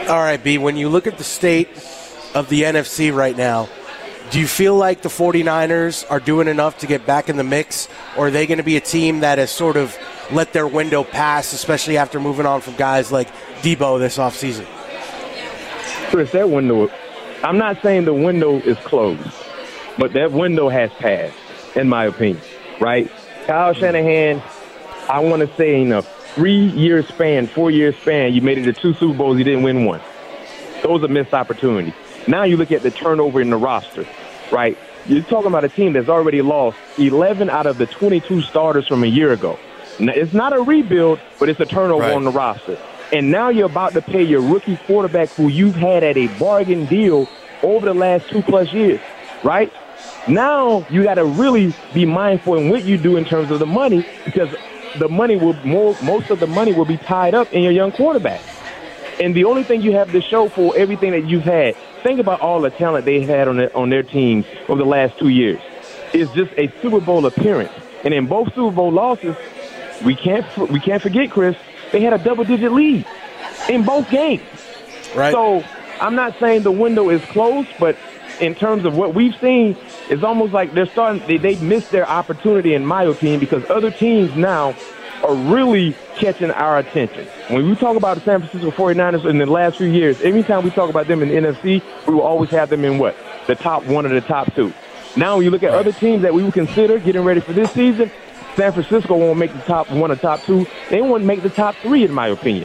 All right, B, when you look at the state of the N F C right now, do you feel like the 49ers are doing enough to get back in the mix, or are they going to be a team that has sort of let their window pass, especially after moving on from guys like Debo this offseason? Chris, that window, I'm not saying the window is closed, but that window has passed, in my opinion, right? Kyle Shanahan, I want to say in a three-year span, four-year span, you made it to two Super Bowls, you didn't win one. Those are missed opportunities. Now you look at the turnover in the roster, right? You're talking about a team that's already lost eleven out of the twenty-two starters from a year ago. Now, it's not a rebuild, but it's a turnover right on the roster. And now you're about to pay your rookie quarterback who you've had at a bargain deal over the last two-plus years, right? Now you got to really be mindful in what you do in terms of the money, because the money will more, most of the money will be tied up in your young quarterback. And the only thing you have to show for everything that you've had, think about all the talent they had on their, on their teams over the last two years. It's just a Super Bowl appearance. And in both Super Bowl losses, we can't we can't forget, Chris, they had a double-digit lead in both games. Right. So I'm not saying the window is closed, but in terms of what we've seen, it's almost like they're starting, they, they missed their opportunity, in my opinion, because other teams now are really catching our attention. When we talk about the San Francisco 49ers in the last few years, every time we talk about them in the N F C, we will always have them in what? The top one or the top two. Now when you look at other teams that we would consider getting ready for this season, San Francisco won't make the top one or top two. They won't make the top three, in my opinion.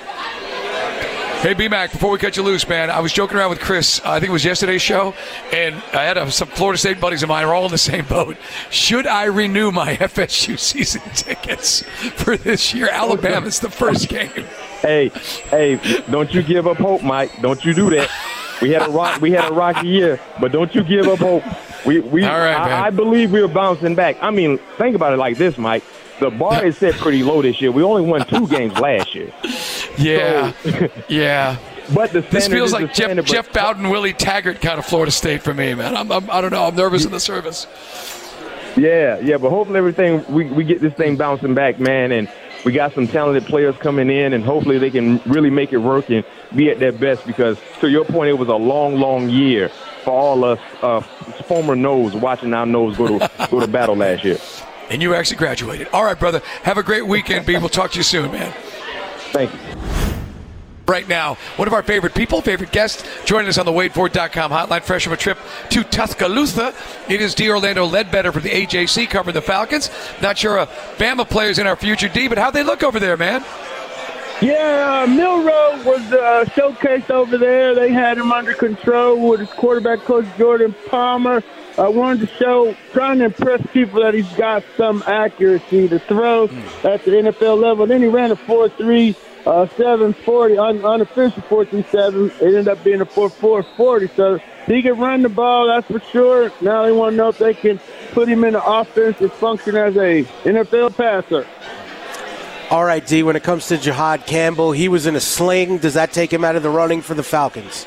Hey, B-Mac, before we cut you loose, man, I was joking around with Chris, uh, I think it was yesterday's show, and I had uh, some Florida State buddies of mine are all in the same boat. Should I renew my F S U season tickets for this year? Alabama's the first game. Hey, hey, don't you give up hope, Mike. Don't you do that. We had a rock, we had a rocky year, but don't you give up hope. We, we, all right, I, I believe we're bouncing back. I mean, think about it like this, Mike. The bar is set pretty low this year. We only won two games last year. Yeah, so, yeah. But the this feels like Jeff, standard, Jeff Bowden, Willie Taggart kind of Florida State for me, man. I'm, I'm, I don't know. I'm nervous in the service. Yeah, yeah. But hopefully everything we, we get this thing bouncing back, man. And we got some talented players coming in, and hopefully they can really make it work and be at their best. Because to your point, it was a long, long year for all us uh, former Noles watching our Noles go to go to battle last year. And you actually graduated. All right, brother. Have a great weekend, B. We'll talk to you soon, man. Thank you. Right now, one of our favorite people, favorite guests, joining us on the Wade Ford dot com hotline, fresh from a trip to Tuscaloosa. It is D. Orlando Ledbetter from the A J C covering the Falcons. Not sure a Bama players in our future, D, but how'd they look over there, man? Yeah, uh, Milroe was uh, showcased over there. They had him under control with his quarterback coach, Jordan Palmer. I uh, wanted to show, trying to impress people that he's got some accuracy to throw mm. at the N F L level. Then he ran a four three seven forty, un- unofficial four three seven. It ended up being a four four forty. So he can run the ball, that's for sure. Now they want to know if they can put him in the offense and function as a N F L passer. All right, D, when it comes to Jihad Campbell, he was in a sling. Does that take him out of the running for the Falcons?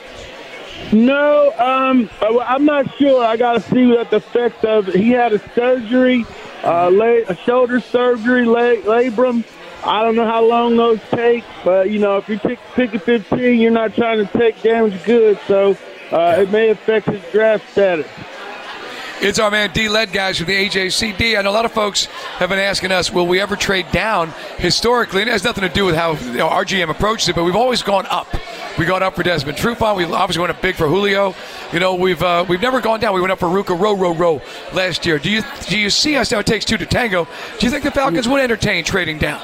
No, um, I'm not sure. I got to see what the effects of it. He had a surgery, uh, a shoulder surgery, labrum. I don't know how long those take, but, you know, if you pick, pick a fifteen, you're not trying to take damage goods, so uh, it may affect his draft status. It's our man D. Led, guys, from the A J C. D, I know a lot of folks have been asking us, will we ever trade down historically? And it has nothing to do with how you know, our G M approaches it, but we've always gone up. We gone up for Desmond Trufant. We obviously went up big for Julio. You know, we've uh, we've never gone down. We went up for Ruka Row Row Row last year. Do you do you see us now? It takes two to tango. Do you think the Falcons would entertain trading down?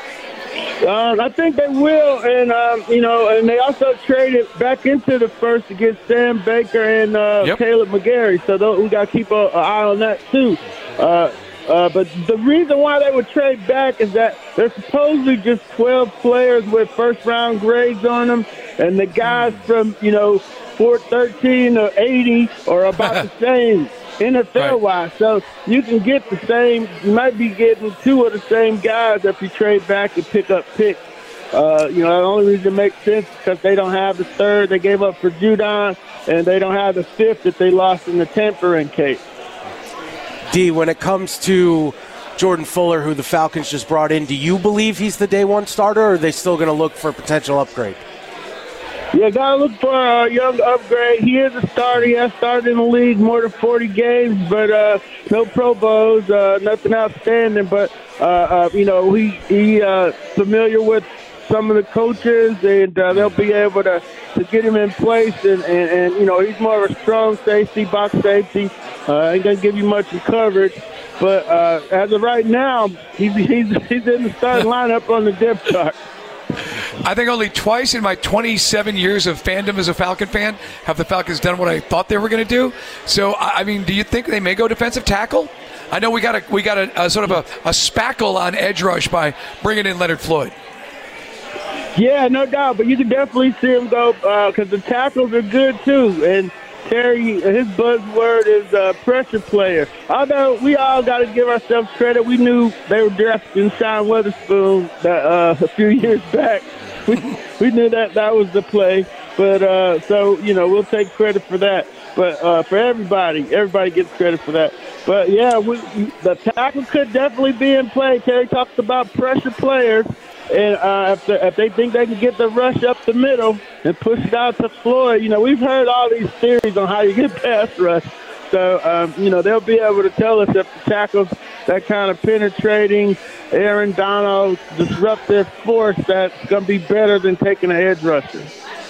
Uh, I think they will, and um, you know, and they also traded back into the first against Sam Baker and uh, yep. Caleb McGarry. So th- we got to keep an eye on that too. Uh, uh, but the reason why they would trade back is that they're supposedly just twelve players with first round grades on them, and the guys from you know four thirteen or eighty are about the same. N F L-wise, right. So you can get the same, you might be getting two of the same guys if you trade back and pick up picks. Uh, you know, the only reason it makes sense is because they don't have the third they gave up for Judon, and they don't have the fifth that they lost in the tampering case. D, when it comes to Jordan Fuller, who the Falcons just brought in, do you believe he's the day one starter, or are they still going to look for a potential upgrade? Yeah, got to look for a young upgrade. He is a starter. He has started in the league more than forty games, but uh, no Pro Bowls, uh, nothing outstanding. But, uh, uh, you know, he he uh, familiar with some of the coaches, and uh, they'll be able to, to get him in place. And, and, and, you know, he's more of a strong safety, box safety. Uh, ain't going to give you much in coverage. But uh, as of right now, he's, he's, he's in the starting lineup on the depth chart. I think only twice in my twenty-seven years of fandom as a Falcon fan have the Falcons done what I thought they were going to do. So, I mean, do you think they may go defensive tackle? I know we got a we got a, a sort of a, a spackle on edge rush by bringing in Leonard Floyd. Yeah, no doubt, but you can definitely see him go because uh, the tackles are good too. And Terry, his buzzword is uh, pressure player. Although we all got to give ourselves credit, we knew they were drafting Sean Weatherspoon that, uh, a few years back. We, we knew that that was the play. But uh, so, you know, we'll take credit for that. But uh, for everybody, everybody gets credit for that. But, yeah, we, the tackle could definitely be in play. Terry talks about pressure players. And uh, if, the, if they think they can get the rush up the middle and push it out to Floyd, you know, we've heard all these theories on how you get pass rush. So, um, you know, they'll be able to tell us if the tackle's that kind of penetrating, Aaron Donald, disruptive force that's going to be better than taking an edge rusher.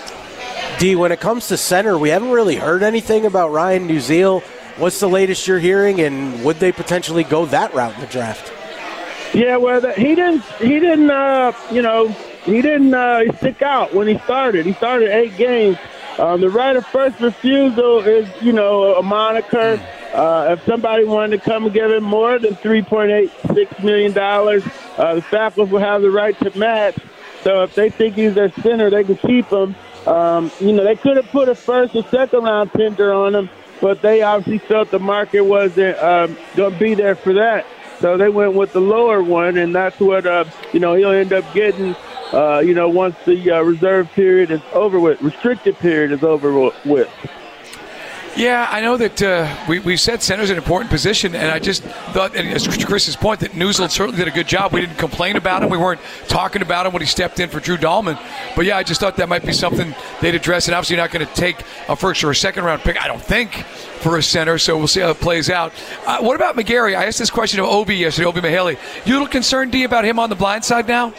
D, when it comes to center, we haven't really heard anything about Ryan Neuzil. What's the latest you're hearing, and would they potentially go that route in the draft? Yeah, well, the, he didn't. He didn't. Uh, you know, he didn't uh, stick out when he started. He started eight games. Um, the right of first refusal is, you know, a moniker. Uh, if somebody wanted to come and give him more than three point eight six million dollars, uh, the Falcons will have the right to match. So if they think he's their center, they can keep him. Um, you know, they could have put a first or second round tender on him, but they obviously felt the market wasn't um, going to be there for that. So they went with the lower one, and that's what, uh, you know, he'll end up getting, uh, you know, once the uh, reserve period is over with, restricted period is over with. Yeah, I know that uh, we, we said center's an important position, and I just thought, and as to Chris's point, that Neuzil certainly did a good job. We didn't complain about him. We weren't talking about him when he stepped in for Drew Dahlman. But, yeah, I just thought that might be something they'd address, and obviously not going to take a first or a second-round pick, I don't think, for a center, so we'll see how it plays out. Uh, what about McGarry? I asked this question of Obi yesterday, Obi Mihaly. You a little concerned, D, about him on the blind side now?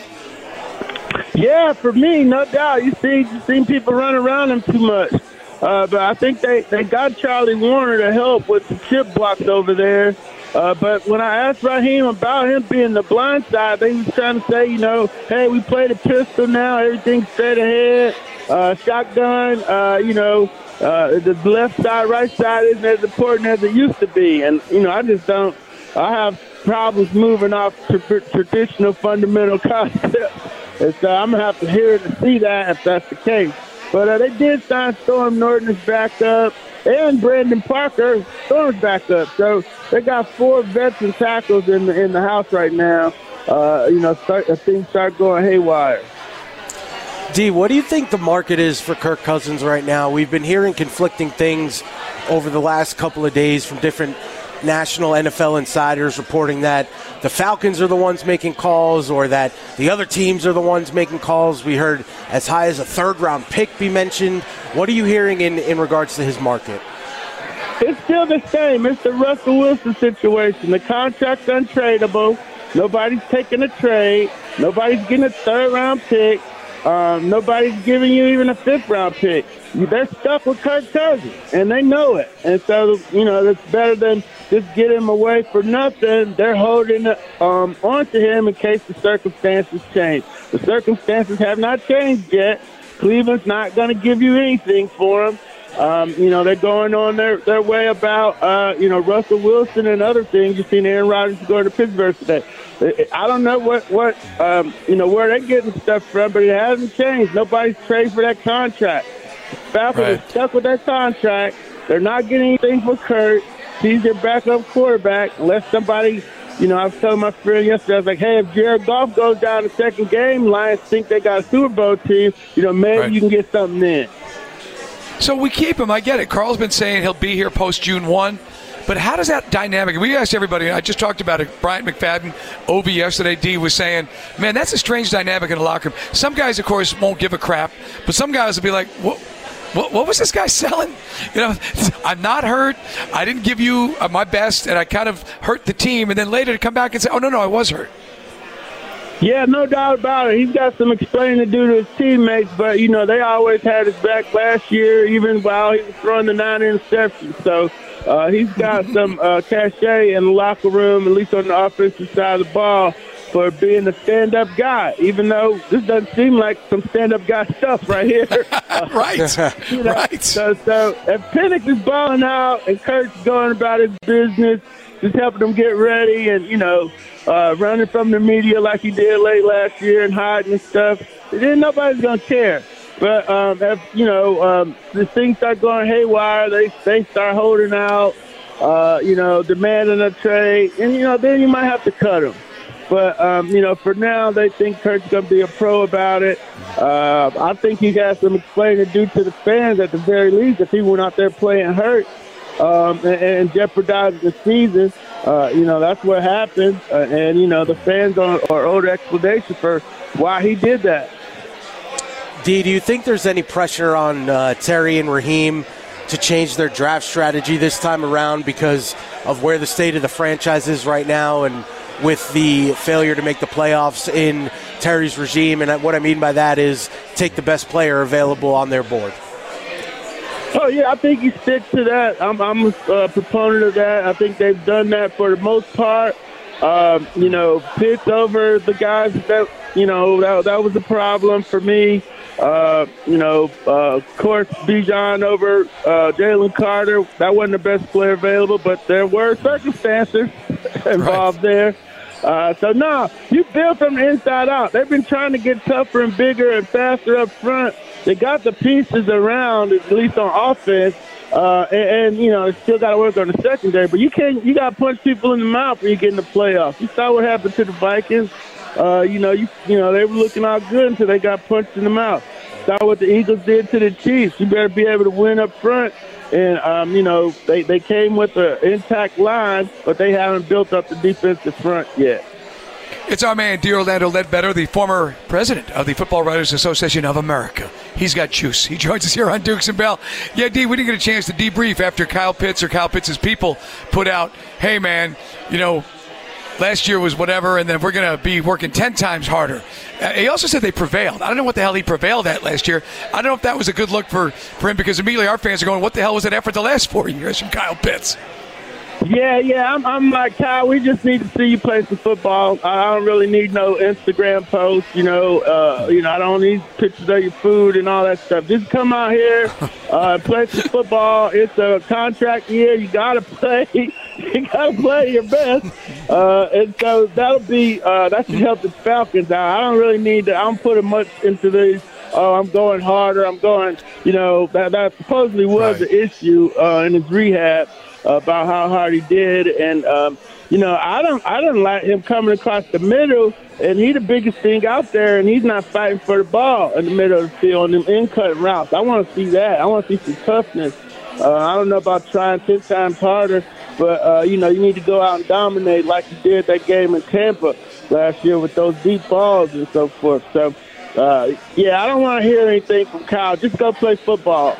Yeah, for me, no doubt. You see, you seen people run around him too much. Uh, but I think they, they got Charlie Warner to help with the chip blocks over there. Uh, but when I asked Raheem about him being the blind side, they was trying to say, you know, hey, we play the pistol now, everything's straight ahead, uh, shotgun, uh, you know, uh, the left side, right side isn't as important as it used to be. And, you know, I just don't, I have problems moving off tra- traditional fundamental concepts. And so I'm going to have to hear to see that if that's the case. But uh, they did sign Storm Norton as backup, and Brandon Parker, Storm's backup. So they got four veteran tackles in the, in the house right now. Uh, you know, start, things start going haywire. D, what do you think the market is for Kirk Cousins right now? We've been hearing conflicting things over the last couple of days from different national N F L insiders reporting that the Falcons are the ones making calls or that the other teams are the ones making calls. We heard as high as a third-round pick be mentioned. What are you hearing in, in regards to his market? It's still the same. It's the Russell Wilson situation. The contract's untradeable. Nobody's taking a trade. Nobody's getting a third-round pick. Um, nobody's giving you even a fifth-round pick. They're stuck with Kirk Cousins, and they know it. And so, you know, it's better than just get him away for nothing. They're holding um, onto him in case the circumstances change. The circumstances have not changed yet. Cleveland's not going to give you anything for him. Um, you know, they're going on their, their way about, uh, you know, Russell Wilson and other things. You've seen Aaron Rodgers going to Pittsburgh today. I don't know what, what um, you know, where they're getting stuff from, but it hasn't changed. Nobody's traded for that contract. Falcons right. are stuck with that contract. They're not getting anything for Kurt. He's their backup quarterback unless somebody, you know, I was telling my friend yesterday, I was like, hey, if Jared Goff goes down the second game, Lions think they got a Super Bowl team, you know, maybe right. you can get something in. So we keep him. I get it. Carl's been saying he'll be here post June first. But how does that dynamic, we asked everybody, I just talked about it, Bryant McFadden, Obi yesterday, D was saying, man, that's a strange dynamic in the locker room. Some guys, of course, won't give a crap, but some guys will be like, what, what, what was this guy selling? You know, I'm not hurt. I didn't give you uh, my best, and I kind of hurt the team. And then later to come back and say, oh, no, no, I was hurt. Yeah, no doubt about it. He's got some explaining to do to his teammates, but, you know, they always had his back last year, even while he was throwing the nine interceptions. So uh, he's got some uh, cachet in the locker room, at least on the offensive side of the ball, for being a stand-up guy, even though this doesn't seem like some stand-up guy stuff right here. right, you know, right. So, so if Penix is balling out and Kurt's going about his business, just helping them get ready and, you know, uh, running from the media like he did late last year and hiding and stuff, then nobody's going to care. But, um, if, you know, um, the things start going haywire, they, they start holding out, uh, you know, demanding a trade, and, you know, then you might have to cut them. But, um, you know, for now, they think Kurt's going to be a pro about it. Uh, I think he got some explaining to do to the fans at the very least if he went out there playing hurt. Um, and, and jeopardize the season. Uh, you know, that's what happened. Uh, and, you know, the fans are, are owed explanation for why he did that. D, do you think there's any pressure on uh, Terry and Raheem to change their draft strategy this time around because of where the state of the franchise is right now and with the failure to make the playoffs in Terry's regime? And what I mean by that is take the best player available on their board. Oh, yeah, I think you stick to that. I'm, I'm a uh, proponent of that. I think they've done that for the most part. Um, you know, Pitts over the guys that, you know, that, that was a problem for me. Uh, you know, uh, of course, Bijan over uh, Jalen Carter. That wasn't the best player available, but there were circumstances involved right. there. Uh, so, no, you build from the inside out. They've been trying to get tougher and bigger and faster up front. They got the pieces around, at least on offense, uh, and, and, you know, still got to work on the secondary. But you can't, you got to punch people in the mouth when you get in the playoffs. You saw what happened to the Vikings. Uh, you know, you, you know, they were looking all good until they got punched in the mouth. Saw what the Eagles did to the Chiefs. You better be able to win up front. And, um, you know, they, they came with an intact line, but they haven't built up the defensive front yet. It's our man, D. Orlando Ledbetter, the former president of the Football Writers Association of America. He's got juice. He joins us here on Dukes and Bell. Yeah, D, we didn't get a chance to debrief after Kyle Pitts or Kyle Pitts' people put out, hey, man, you know, last year was whatever, and then we're going to be working ten times harder. Uh, he also said they prevailed. I don't know what the hell he prevailed at last year. I don't know if that was a good look for, for him because immediately our fans are going, what the hell was that effort the last four years from Kyle Pitts? Yeah, yeah, I'm, I'm like, Kyle, we just need to see you play some football. I don't really need no Instagram posts, you know. Uh, you know, I don't need pictures of your food and all that stuff. Just come out here, uh, play some football. It's a contract year. You got to play. You got to play your best. Uh, and so that'll be, uh, that should help the Falcons out. I don't really need to, I don't put much into these. Oh, I'm going harder. I'm going, you know, that, that supposedly was right. the issue uh, in his rehab. About how hard he did, and um, you know, I don't, I don't like him coming across the middle, and he's the biggest thing out there, and he's not fighting for the ball in the middle of the field and them in-cutting routes. I want to see that. I want to see some toughness. Uh, I don't know about trying ten times harder, but uh, you know, you need to go out and dominate like you did that game in Tampa last year with those deep balls and so forth. So, uh, yeah, I don't want to hear anything from Kyle. Just go play football.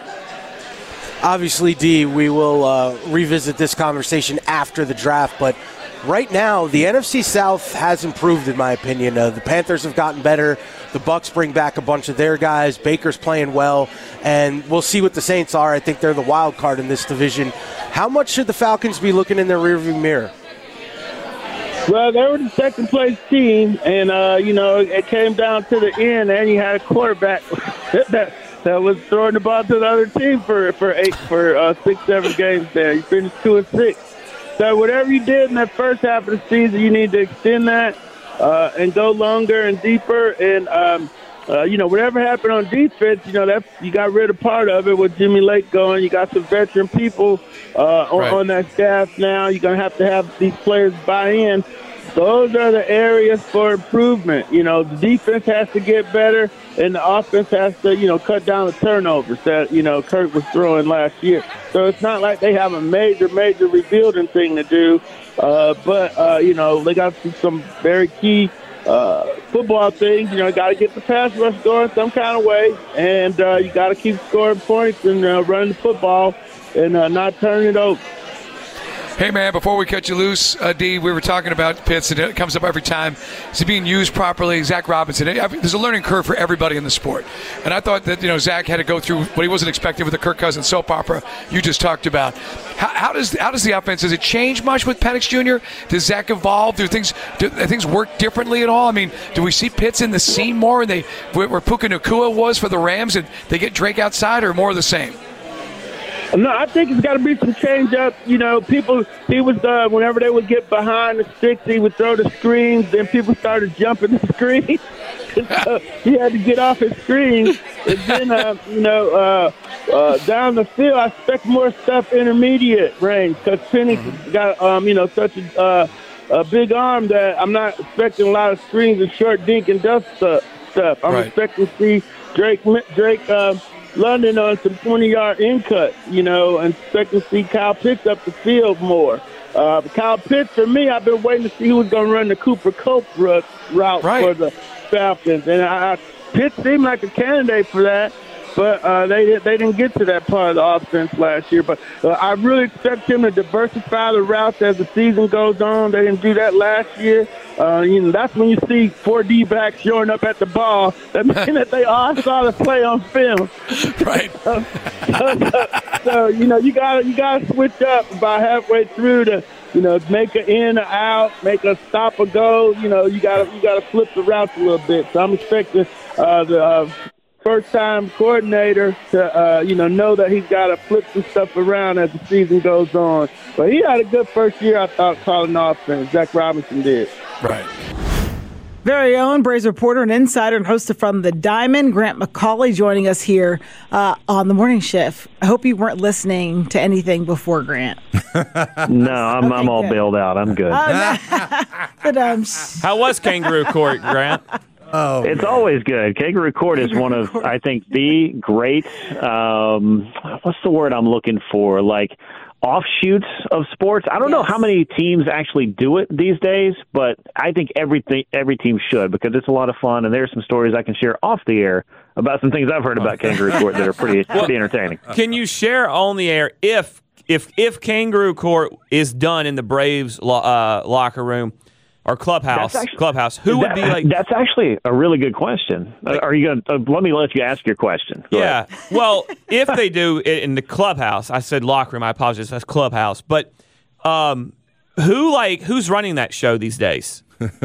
Obviously, D, we will uh, revisit this conversation after the draft, but right now, the N F C South has improved, in my opinion. Uh, the Panthers have gotten better. The Bucs bring back a bunch of their guys. Baker's playing well, and we'll see what the Saints are. I think they're the wild card in this division. How much should the Falcons be looking in their rearview mirror? Well, they were the second-place team, and, uh, you know, it came down to the end, and you had a quarterback that that was throwing the ball to the other team for for eight for uh, six, seven games there. You finished two and six. So whatever you did in that first half of the season, you need to extend that uh, and go longer and deeper. And um, uh, you know, whatever happened on defense, you know, that you got rid of part of it with Jimmy Lake going. You got some veteran people uh, on, right. on that staff now. You're gonna have to have these players buy in. those are the areas for improvement. You know, the defense has to get better, and the offense has to, you know, cut down the turnovers that, you know, Kirk was throwing last year. So it's not like they have a major, major rebuilding thing to do. Uh, but, uh, you know, they got some very key uh, football things. You know, got to get the pass rush going some kind of way, and uh, you got to keep scoring points and uh, running the football and uh, not turning it over. Hey, man, before we cut you loose, uh, D, we were talking about Pitts, and it comes up every time. Is he being used properly? Zach Robinson. There's a learning curve for everybody in the sport. And I thought that, you know, Zach had to go through what he wasn't expecting with the Kirk Cousins soap opera you just talked about. How, how does how does the offense, does it change much with Penix Junior? Does Zach evolve? Do things do things work differently at all? I mean, do we see Pitts in the seam more, and they where Puka Nacua was for the Rams, and they get Drake outside, or more of the same? No, I think it's got to be some change up. You know, people, he was, uh, whenever they would get behind the sticks, he would throw the screens, then people started jumping the screen. So he had to get off his screen. And then, uh, you know, uh, uh, down the field, I expect more stuff intermediate range because Penix mm-hmm. got, um, you know, such a, uh, a big arm that I'm not expecting a lot of screens and short dink and dust stuff. stuff. I'm right. expecting to see Drake, Drake, uh, London on some twenty-yard in cut, you know, and expect to see Kyle Pitts up the field more. Uh, Kyle Pitts, for me, I've been waiting to see who was going to run the Cooper Kupp route right. for the Falcons. And I, Pitts seemed like a candidate for that, but uh, they, they didn't get to that part of the offense last year. But uh, I really expect him to diversify the routes as the season goes on. They didn't do that last year. Uh, you know, that's when you see four D-backs showing up at the ball. That means that they all saw the play on film. Right. so, so, so, you know, you got you got to switch up about halfway through to, you know, make an in or out, make a stop or go. You know, you got to you got to flip the routes a little bit. So I'm expecting uh, the uh, first-time coordinator to, uh, you know, know that he's got to flip some stuff around as the season goes on. But he had a good first year, I thought, calling offense. Zach Robinson did. Right. Very own Braves reporter and insider and host of From the Diamond, Grant McCauley, joining us here uh, on the morning shift. I hope you weren't listening to anything before, Grant. No, I'm, okay, I'm all good. bailed out. I'm good. Oh, no. but, um, How was Kangaroo Court, Grant? Oh, it's always good. Kangaroo Court is one of, I think, the great, um, what's the word I'm looking for? Like, offshoots of sports. I don't yes. know how many teams actually do it these days, but I think everything every team should, because it's a lot of fun, and there's some stories I can share off the air about some things I've heard about Kangaroo Court that are pretty well, pretty entertaining. Can you share on the air if if if Kangaroo Court is done in the Braves lo- uh, locker room or clubhouse? Actually, clubhouse. Who that, would be like? That's actually a really good question. Like, are you going to uh, let me let you ask your question? Go yeah. ahead. Well, if they do it in the clubhouse, I said locker room. I apologize. That's clubhouse. But um, who like who's running that show these days?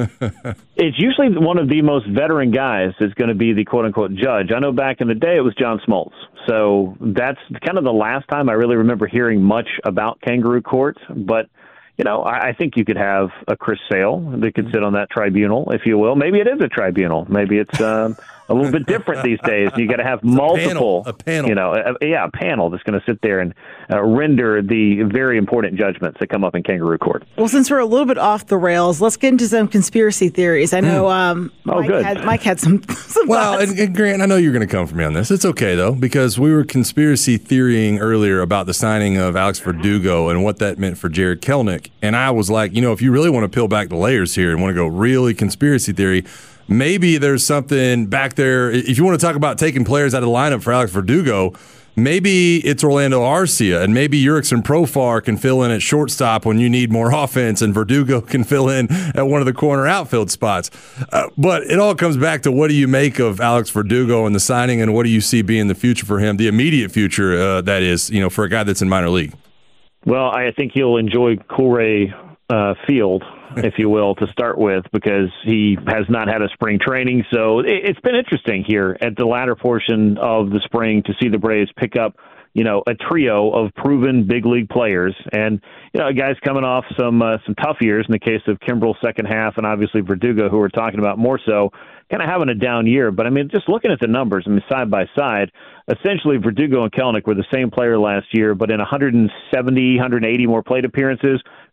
It's usually one of the most veteran guys that's going to be the quote-unquote judge. I know back in the day it was John Smoltz. So that's kind of the last time I really remember hearing much about Kangaroo Court. But, you know, I, I think you could have a Chris Sale that could sit on that tribunal, if you will. Maybe it is a tribunal. Maybe it's um, a little bit different these days. You got to have it's multiple, a panel, a panel. you know, a, yeah, a panel that's going to sit there and uh, render the very important judgments that come up in Kangaroo Court. Well, since we're a little bit off the rails, let's get into some conspiracy theories. I know um, oh, Mike, good. had, Mike had some, some Well, and, and Grant, I know you're going to come for me on this. It's okay, though, because we were conspiracy theorying earlier about the signing of Alex Verdugo and what that meant for Jared Kelenic. And I was like, you know, if you really want to peel back the layers here and want to go really conspiracy theory, maybe there's something back there. If you want to talk about taking players out of the lineup for Alex Verdugo, maybe it's Orlando Arcia, and maybe Jurickson Profar can fill in at shortstop when you need more offense, and Verdugo can fill in at one of the corner outfield spots. Uh, but it all comes back to, what do you make of Alex Verdugo and the signing, and what do you see being the future for him, the immediate future, uh, that is, you know, for a guy that's in minor league? Well, I think he'll enjoy Coolray uh, Field, if you will, to start with, because he has not had a spring training. So it, it's been interesting here at the latter portion of the spring to see the Braves pick up, you know, a trio of proven big league players, and, you know, guys coming off some uh, some tough years in the case of Kimbrel's second half, and obviously Verdugo, who we're talking about more so, kind of having a down year. But I mean, just looking at the numbers, I mean, side by side, essentially Verdugo and Kelenic were the same player last year, but in one hundred seventy, one hundred eighty more plate appearances.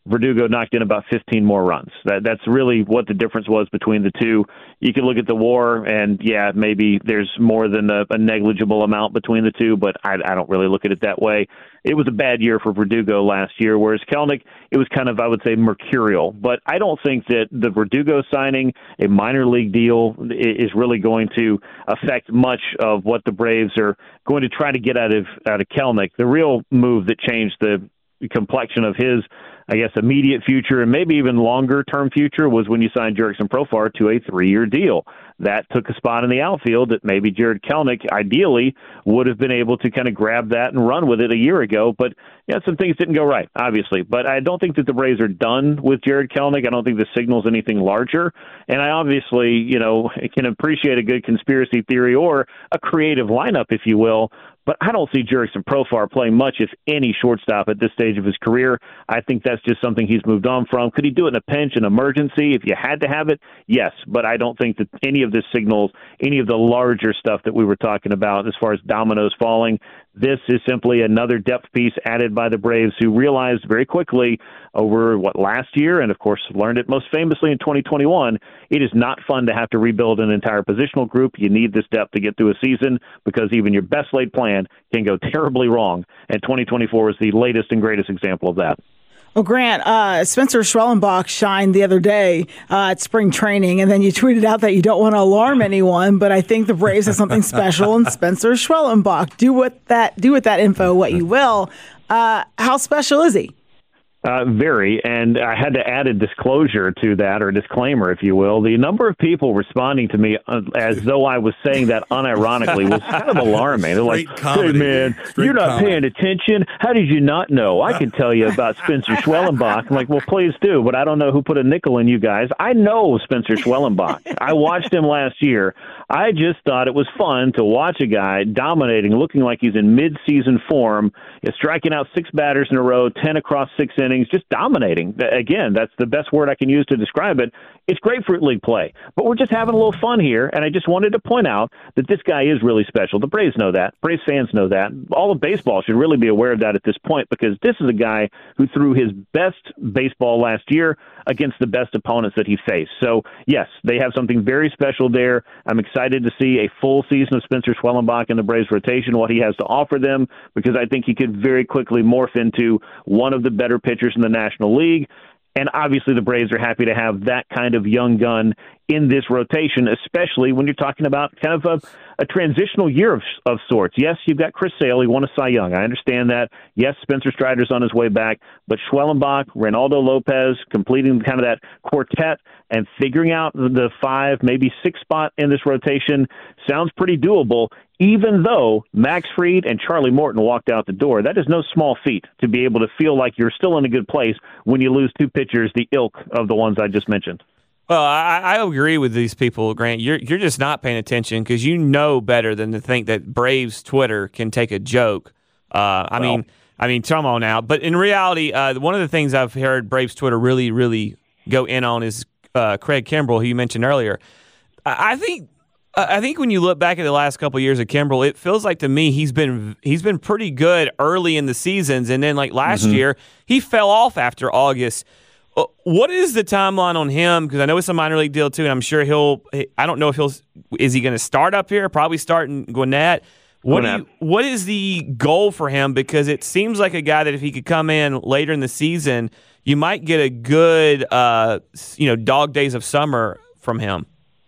Verdugo knocked in about fifteen more runs. That That's really what the difference was between the two. You can look at the WAR, and, yeah, maybe there's more than a, a negligible amount between the two, but I, I don't really look at it that way. It was a bad year for Verdugo last year, whereas Kelenic, it was kind of, I would say, mercurial. But I don't think that the Verdugo signing, a minor league deal, is really going to affect much of what the Braves are going to try to get out of out of Kelenic. The real move that changed the complexion of his, I guess, immediate future and maybe even longer-term future was when you signed Jurickson Profar to a three-year deal. That took a spot in the outfield that maybe Jared Kelenic ideally would have been able to kind of grab that and run with it a year ago. But yeah, some things didn't go right, obviously. But I don't think that the Braves are done with Jared Kelenic. I don't think the signal's anything larger. And I obviously, you know, can appreciate a good conspiracy theory or a creative lineup, if you will. But I don't see Jurickson Profar playing much, if any, shortstop at this stage of his career. I think that's just something he's moved on from. Could he do it in a pinch, an emergency, if you had to have it? Yes, but I don't think that any of this signals any of the larger stuff that we were talking about as far as dominoes falling. This is simply another depth piece added by the Braves, who realized very quickly over, what, last year, and of course learned it most famously in twenty twenty-one, it is not fun to have to rebuild an entire positional group. You need this depth to get through a season because even your best laid plan can go terribly wrong, and twenty twenty-four is the latest and greatest example of that. Well, Grant, uh, Spencer Schwellenbach shined the other day uh, at spring training, and then you tweeted out that you don't want to alarm anyone, but I think the Braves have something special in Spencer Schwellenbach. Do with that, do with that info what you will. Uh, how special is he? Uh, very, and I had to add a disclosure to that, or a disclaimer, if you will. The number of people responding to me uh, as though I was saying that unironically was kind of alarming. They're like, hey, man, Straight you're not comedy. paying attention? How did you not know? I can tell you about Spencer Schwellenbach. I'm like, well, please do, but I don't know who put a nickel in you guys. I know Spencer Schwellenbach. I watched him last year. I just thought it was fun to watch a guy dominating, looking like he's in mid-season form, striking out six batters in a row, ten across six innings, just dominating. Again, that's the best word I can use to describe it. It's grapefruit league play, but we're just having a little fun here, and I just wanted to point out that this guy is really special. The Braves know that. Braves fans know that. All of baseball should really be aware of that at this point, because this is a guy who threw his best baseball last year against the best opponents that he faced. So, yes, they have something very special there. I'm excited to see a full season of Spencer Schwellenbach in the Braves rotation, what he has to offer them, because I think he could very quickly morph into one of the better pitchers in the National League. And obviously the Braves are happy to have that kind of young gun in this rotation, especially when you're talking about kind of a, a transitional year of, of sorts. Yes, you've got Chris Sale. He won a Cy Young. I understand that. Yes, Spencer Strider's on his way back. But Schwellenbach, Reynaldo Lopez, completing kind of that quartet and figuring out the five, maybe six spot in this rotation sounds pretty doable, even though Max Fried and Charlie Morton walked out the door. That is no small feat to be able to feel like you're still in a good place when you lose two pitchers, the ilk of the ones I just mentioned. Well, I, I agree with these people, Grant. You're you're just not paying attention because you know better than to think that Braves Twitter can take a joke. Uh, I well. mean, I mean, come on now. But in reality, uh, one of the things I've heard Braves Twitter really, really go in on is uh, Craig Kimbrell, who you mentioned earlier. I, I think. I think when you look back at the last couple of years of Kimbrell, it feels like to me he's been he's been pretty good early in the seasons, and then like last mm-hmm. year he fell off after August. Uh, what is the timeline on him? Because I know it's a minor league deal too, and I'm sure he'll. I don't know if he'll. Is he going to start up here? Probably start in Gwinnett. What do you, what is the goal for him? Because it seems like a guy that if he could come in later in the season, you might get a good uh, you know dog days of summer from him.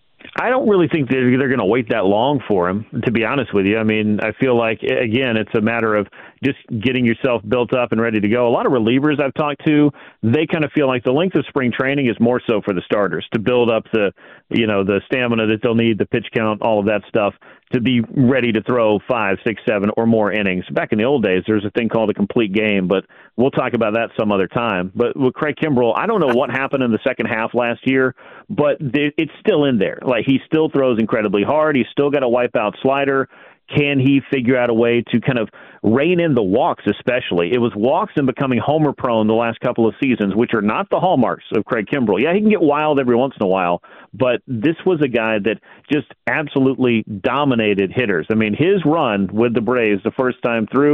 I don't really think they're, they're going to wait that long for him, to be honest with you. I mean, I feel like, again, it's a matter of just getting yourself built up and ready to go. A lot of relievers I've talked to, they kind of feel like the length of spring training is more so for the starters to build up the, you know, the stamina that they'll need, the pitch count, all of that stuff, to be ready to throw five, six, seven, or more innings. Back in the old days, there was a thing called a complete game, but we'll talk about that some other time. But with Craig Kimbrell, I don't know what happened in the second half last year, but it's still in there. Like, he still throws incredibly hard. He's still got a wipeout slider. Can he figure out a way to kind of rein in the walks, especially? It was walks and becoming homer-prone the last couple of seasons, which are not the hallmarks of Craig Kimbrell. Yeah, he can get wild every once in a while, but this was a guy that just absolutely dominated hitters. I mean, his run with the Braves the first time through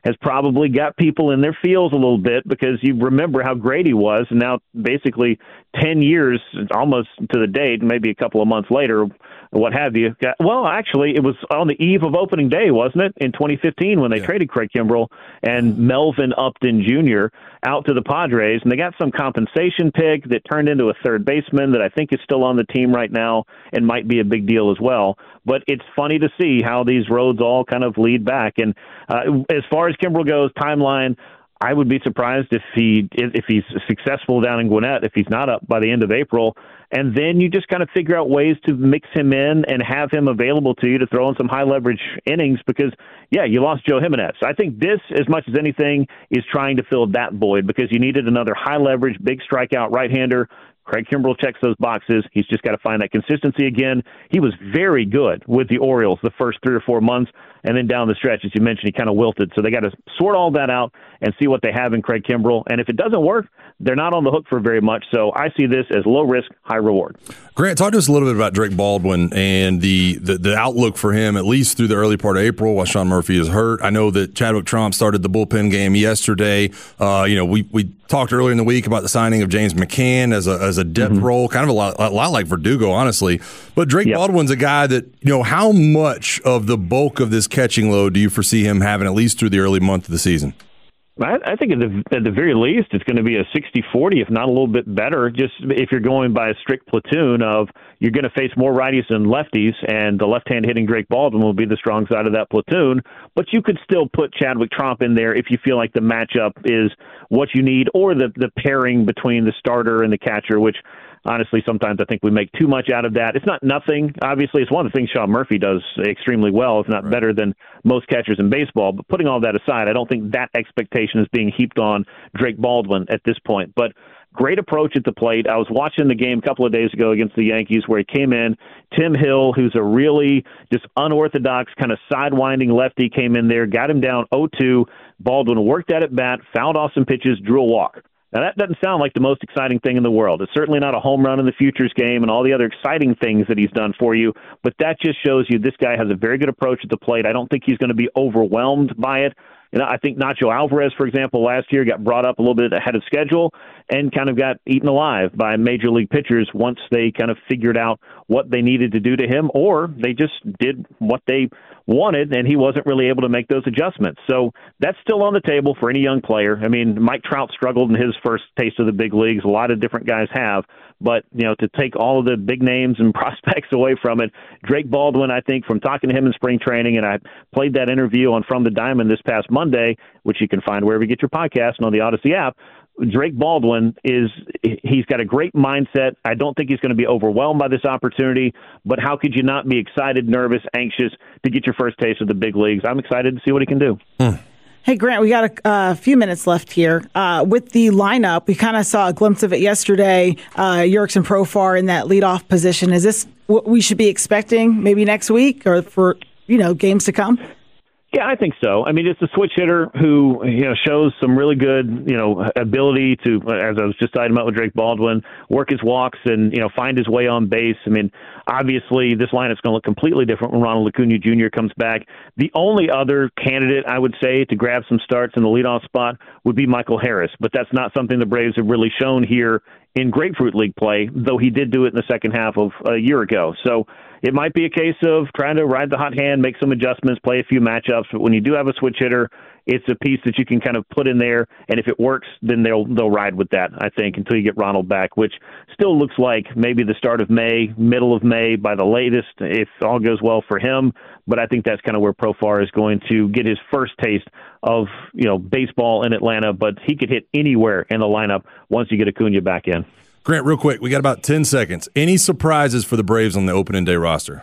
has probably got people in their feels a little bit because you remember how great he was. And now basically ten years, almost to the date, maybe a couple of months later, what have you. Well, actually, it was on the eve of opening day, wasn't it, in twenty fifteen when they yeah. traded Craig Kimbrell and Melvin Upton Junior out to the Padres, and they got some compensation pick that turned into a third baseman that I think is still on the team right now and might be a big deal as well. But it's funny to see how these roads all kind of lead back. And uh, as far as Kimbrell goes, timeline, I would be surprised if he if he's successful down in Gwinnett, if he's not up by the end of April. And then you just kind of figure out ways to mix him in and have him available to you to throw in some high-leverage innings because, yeah, you lost Joe Jimenez. I think this, as much as anything, is trying to fill that void because you needed another high-leverage, big strikeout right-hander. Craig Kimbrell checks those boxes. He's just got to find that consistency again. He was very good with the Orioles the first three or four months, and then down the stretch, as you mentioned, he kind of wilted. So they got to sort all that out and see what they have in Craig Kimbrell. And if it doesn't work, they're not on the hook for very much. So I see this as low risk, high reward. Grant, talk to us a little bit about Drake Baldwin and the, the, the outlook for him, at least through the early part of April while Sean Murphy is hurt. I know that Chadwick Tromp started the bullpen game yesterday. Uh, you know, we we talked earlier in the week about the signing of James McCann as a as a depth mm-hmm. role, kind of a lot, a lot like Verdugo, honestly. But Drake yep. Baldwin's a guy that, you know, how much of the bulk of this catching load do you foresee him having at least through the early month of the season? I, I think at the, at the very least, it's going to be a sixty forty, if not a little bit better, just if you're going by a strict platoon of you're going to face more righties than lefties, and the left-hand hitting Drake Baldwin will be the strong side of that platoon. But you could still put Chadwick Tromp in there if you feel like the matchup is what you need, or the, the pairing between the starter and the catcher, which honestly, sometimes I think we make too much out of that. It's not nothing. Obviously, it's one of the things Sean Murphy does extremely well, if not right. better than most catchers in baseball. But putting all that aside, I don't think that expectation is being heaped on Drake Baldwin at this point. But great approach at the plate. I was watching the game a couple of days ago against the Yankees where he came in. Tim Hill, who's a really just unorthodox kind of sidewinding lefty, came in there, got him down oh two. Baldwin worked at at bat, fouled off some pitches, drew a walk. Now, that doesn't sound like the most exciting thing in the world. It's certainly not a home run in the futures game and all the other exciting things that he's done for you, but that just shows you this guy has a very good approach at the plate. I don't think he's going to be overwhelmed by it. You know, I think Nacho Alvarez, for example, last year got brought up a little bit ahead of schedule and kind of got eaten alive by major league pitchers once they kind of figured out what they needed to do to him, or they just did what they wanted, and he wasn't really able to make those adjustments. So that's still on the table for any young player. I mean, Mike Trout struggled in his first taste of the big leagues. A lot of different guys have. But, you know, to take all of the big names and prospects away from it, Drake Baldwin, I think, from talking to him in spring training, and I played that interview on From the Diamond this past Monday, which you can find wherever you get your podcast and on the Odyssey app. Drake Baldwin is, he's got a great mindset. I don't think he's going to be overwhelmed by this opportunity, but how could you not be excited, nervous, anxious to get your first taste of the big leagues? I'm excited to see what he can do. Hmm. Hey, Grant, we got a uh, few minutes left here. Uh, with the lineup, we kind of saw a glimpse of it yesterday. Uh, Jurickson Profar in that leadoff position. Is this what we should be expecting maybe next week or for, you know, games to come? Yeah, I think so. I mean, it's a switch hitter who, you know, shows some really good, you know, ability to, as I was just talking about with Drake Baldwin, work his walks and, you know, find his way on base. I mean, obviously this lineup's going to look completely different when Ronald Acuna Junior comes back. The only other candidate, I would say, to grab some starts in the leadoff spot would be Michael Harris, but that's not something the Braves have really shown here in Grapefruit League play, though he did do it in the second half of a year ago. So it might be a case of trying to ride the hot hand, make some adjustments, play a few matchups. But when you do have a switch hitter, it's a piece that you can kind of put in there. And if it works, then they'll they'll ride with that, I think, until you get Ronald back, which still looks like maybe the start of May, middle of May by the latest, if all goes well for him. But I think that's kind of where Profar is going to get his first taste of, you know, baseball in Atlanta. But he could hit anywhere in the lineup once you get Acuna back in. Grant, real quick, we got about ten seconds. Any surprises for the Braves on the opening day roster?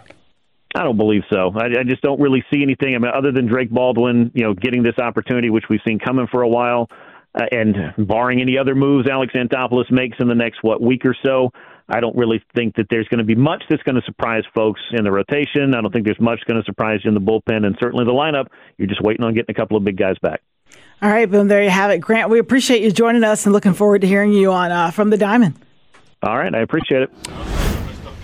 I don't believe so. I, I just don't really see anything. I mean, other than Drake Baldwin, you know, getting this opportunity, which we've seen coming for a while, uh, and barring any other moves Alex Anthopoulos makes in the next, what, week or so, I don't really think that there's going to be much that's going to surprise folks in the rotation. I don't think there's much going to surprise you in the bullpen, and certainly the lineup. You're just waiting on getting a couple of big guys back. All right, boom, there you have it. Grant, we appreciate you joining us and looking forward to hearing you on uh, From the Diamond. All right, I appreciate it.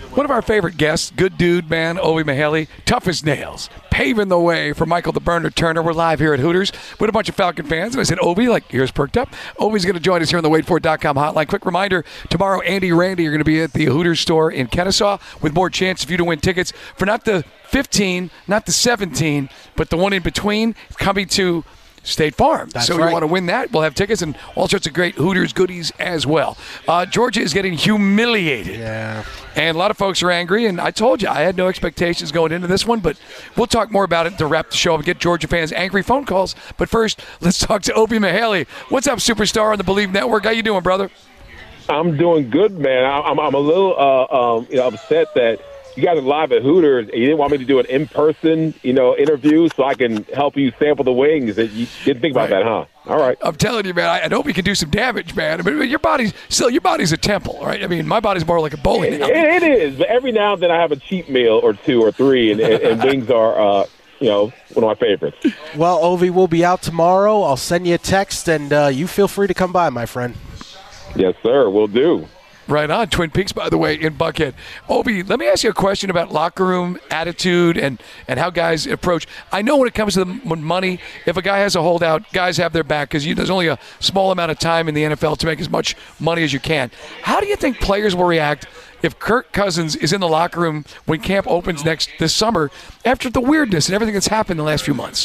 One of our favorite guests, good dude, man, Obi Mihaly, tough as nails, paving the way for Michael the Burner Turner. We're live here at Hooters with a bunch of Falcon fans. And I said, Obi, like, here's perked up. Obi's going to join us here on the wait for it dot com hotline. Quick reminder, tomorrow, Andy Randy are going to be at the Hooters store in Kennesaw with more chance for you to win tickets for not the fifteen, not the seventeen, but the one in between, coming to State Farm. That's so right. you want to win that, we'll have tickets and all sorts of great Hooters goodies as well. Uh, Georgia is getting humiliated. Yeah. And a lot of folks are angry, and I told you I had no expectations going into this one, but we'll talk more about it to wrap the show up and get Georgia fans angry phone calls. But first, let's talk to Obi Mihaly. What's up, superstar on the Believe Network? How you doing, brother? I'm doing good, man. I'm, I'm a little uh, um, you know, upset that you guys are live at Hooters and you didn't want me to do an in-person, you know, interview so I can help you sample the wings. You didn't think about Right. that, huh? All right. I'm telling you, man, I, I hope we can do some damage, man. I mean, your body's still, your body's a temple, right? I mean, my body's more like a bowling It, alley. it is, but every now and then I have a cheat meal or two or three, and, and, and wings are, uh, you know, one of my favorites. Well, Ovi, we'll be out tomorrow. I'll send you a text, and uh, you feel free to come by, my friend. Yes, sir. We'll do. Right on. Twin Peaks, by the way, in Buckhead. Obi, let me ask you a question about locker room attitude and, and how guys approach. I know when it comes to the when money, if a guy has a holdout, guys have their back because there's only a small amount of time in the N F L to make as much money as you can. How do you think players will react if Kirk Cousins is in the locker room when camp opens next this summer after the weirdness and everything that's happened in the last few months?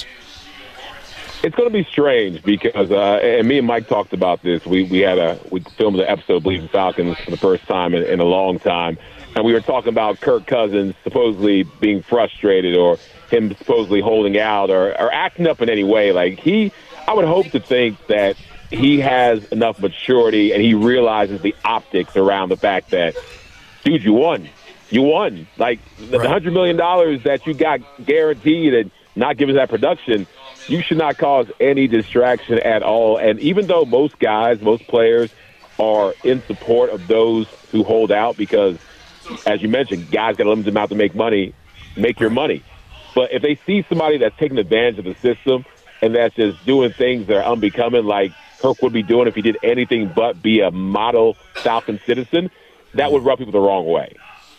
It's going to be strange because, uh, and me and Mike talked about this. We we had a we filmed the episode of Believe in Falcons for the first time in, in a long time, and we were talking about Kirk Cousins supposedly being frustrated or him supposedly holding out or, or acting up in any way. Like he, I would hope to think that he has enough maturity and he realizes the optics around the fact that, dude, you won, you won. Like the Right. hundred million dollars that you got guaranteed and not giving that production. You should not cause any distraction at all. And even though most guys, most players are in support of those who hold out because, as you mentioned, guys got a limited amount to make money, make your money. But if they see somebody that's taking advantage of the system and that's just doing things that are unbecoming, like Kirk would be doing if he did anything but be a model Falcon citizen, that would rub people the wrong way.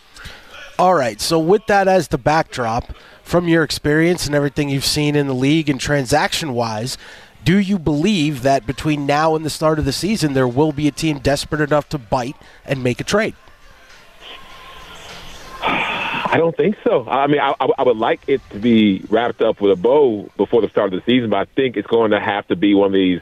All right, so with that as the backdrop, from your experience and everything you've seen in the league and transaction-wise, do you believe that between now and the start of the season there will be a team desperate enough to bite and make a trade? I don't think so. I mean, I, I would like it to be wrapped up with a bow before the start of the season, but I think it's going to have to be one of these,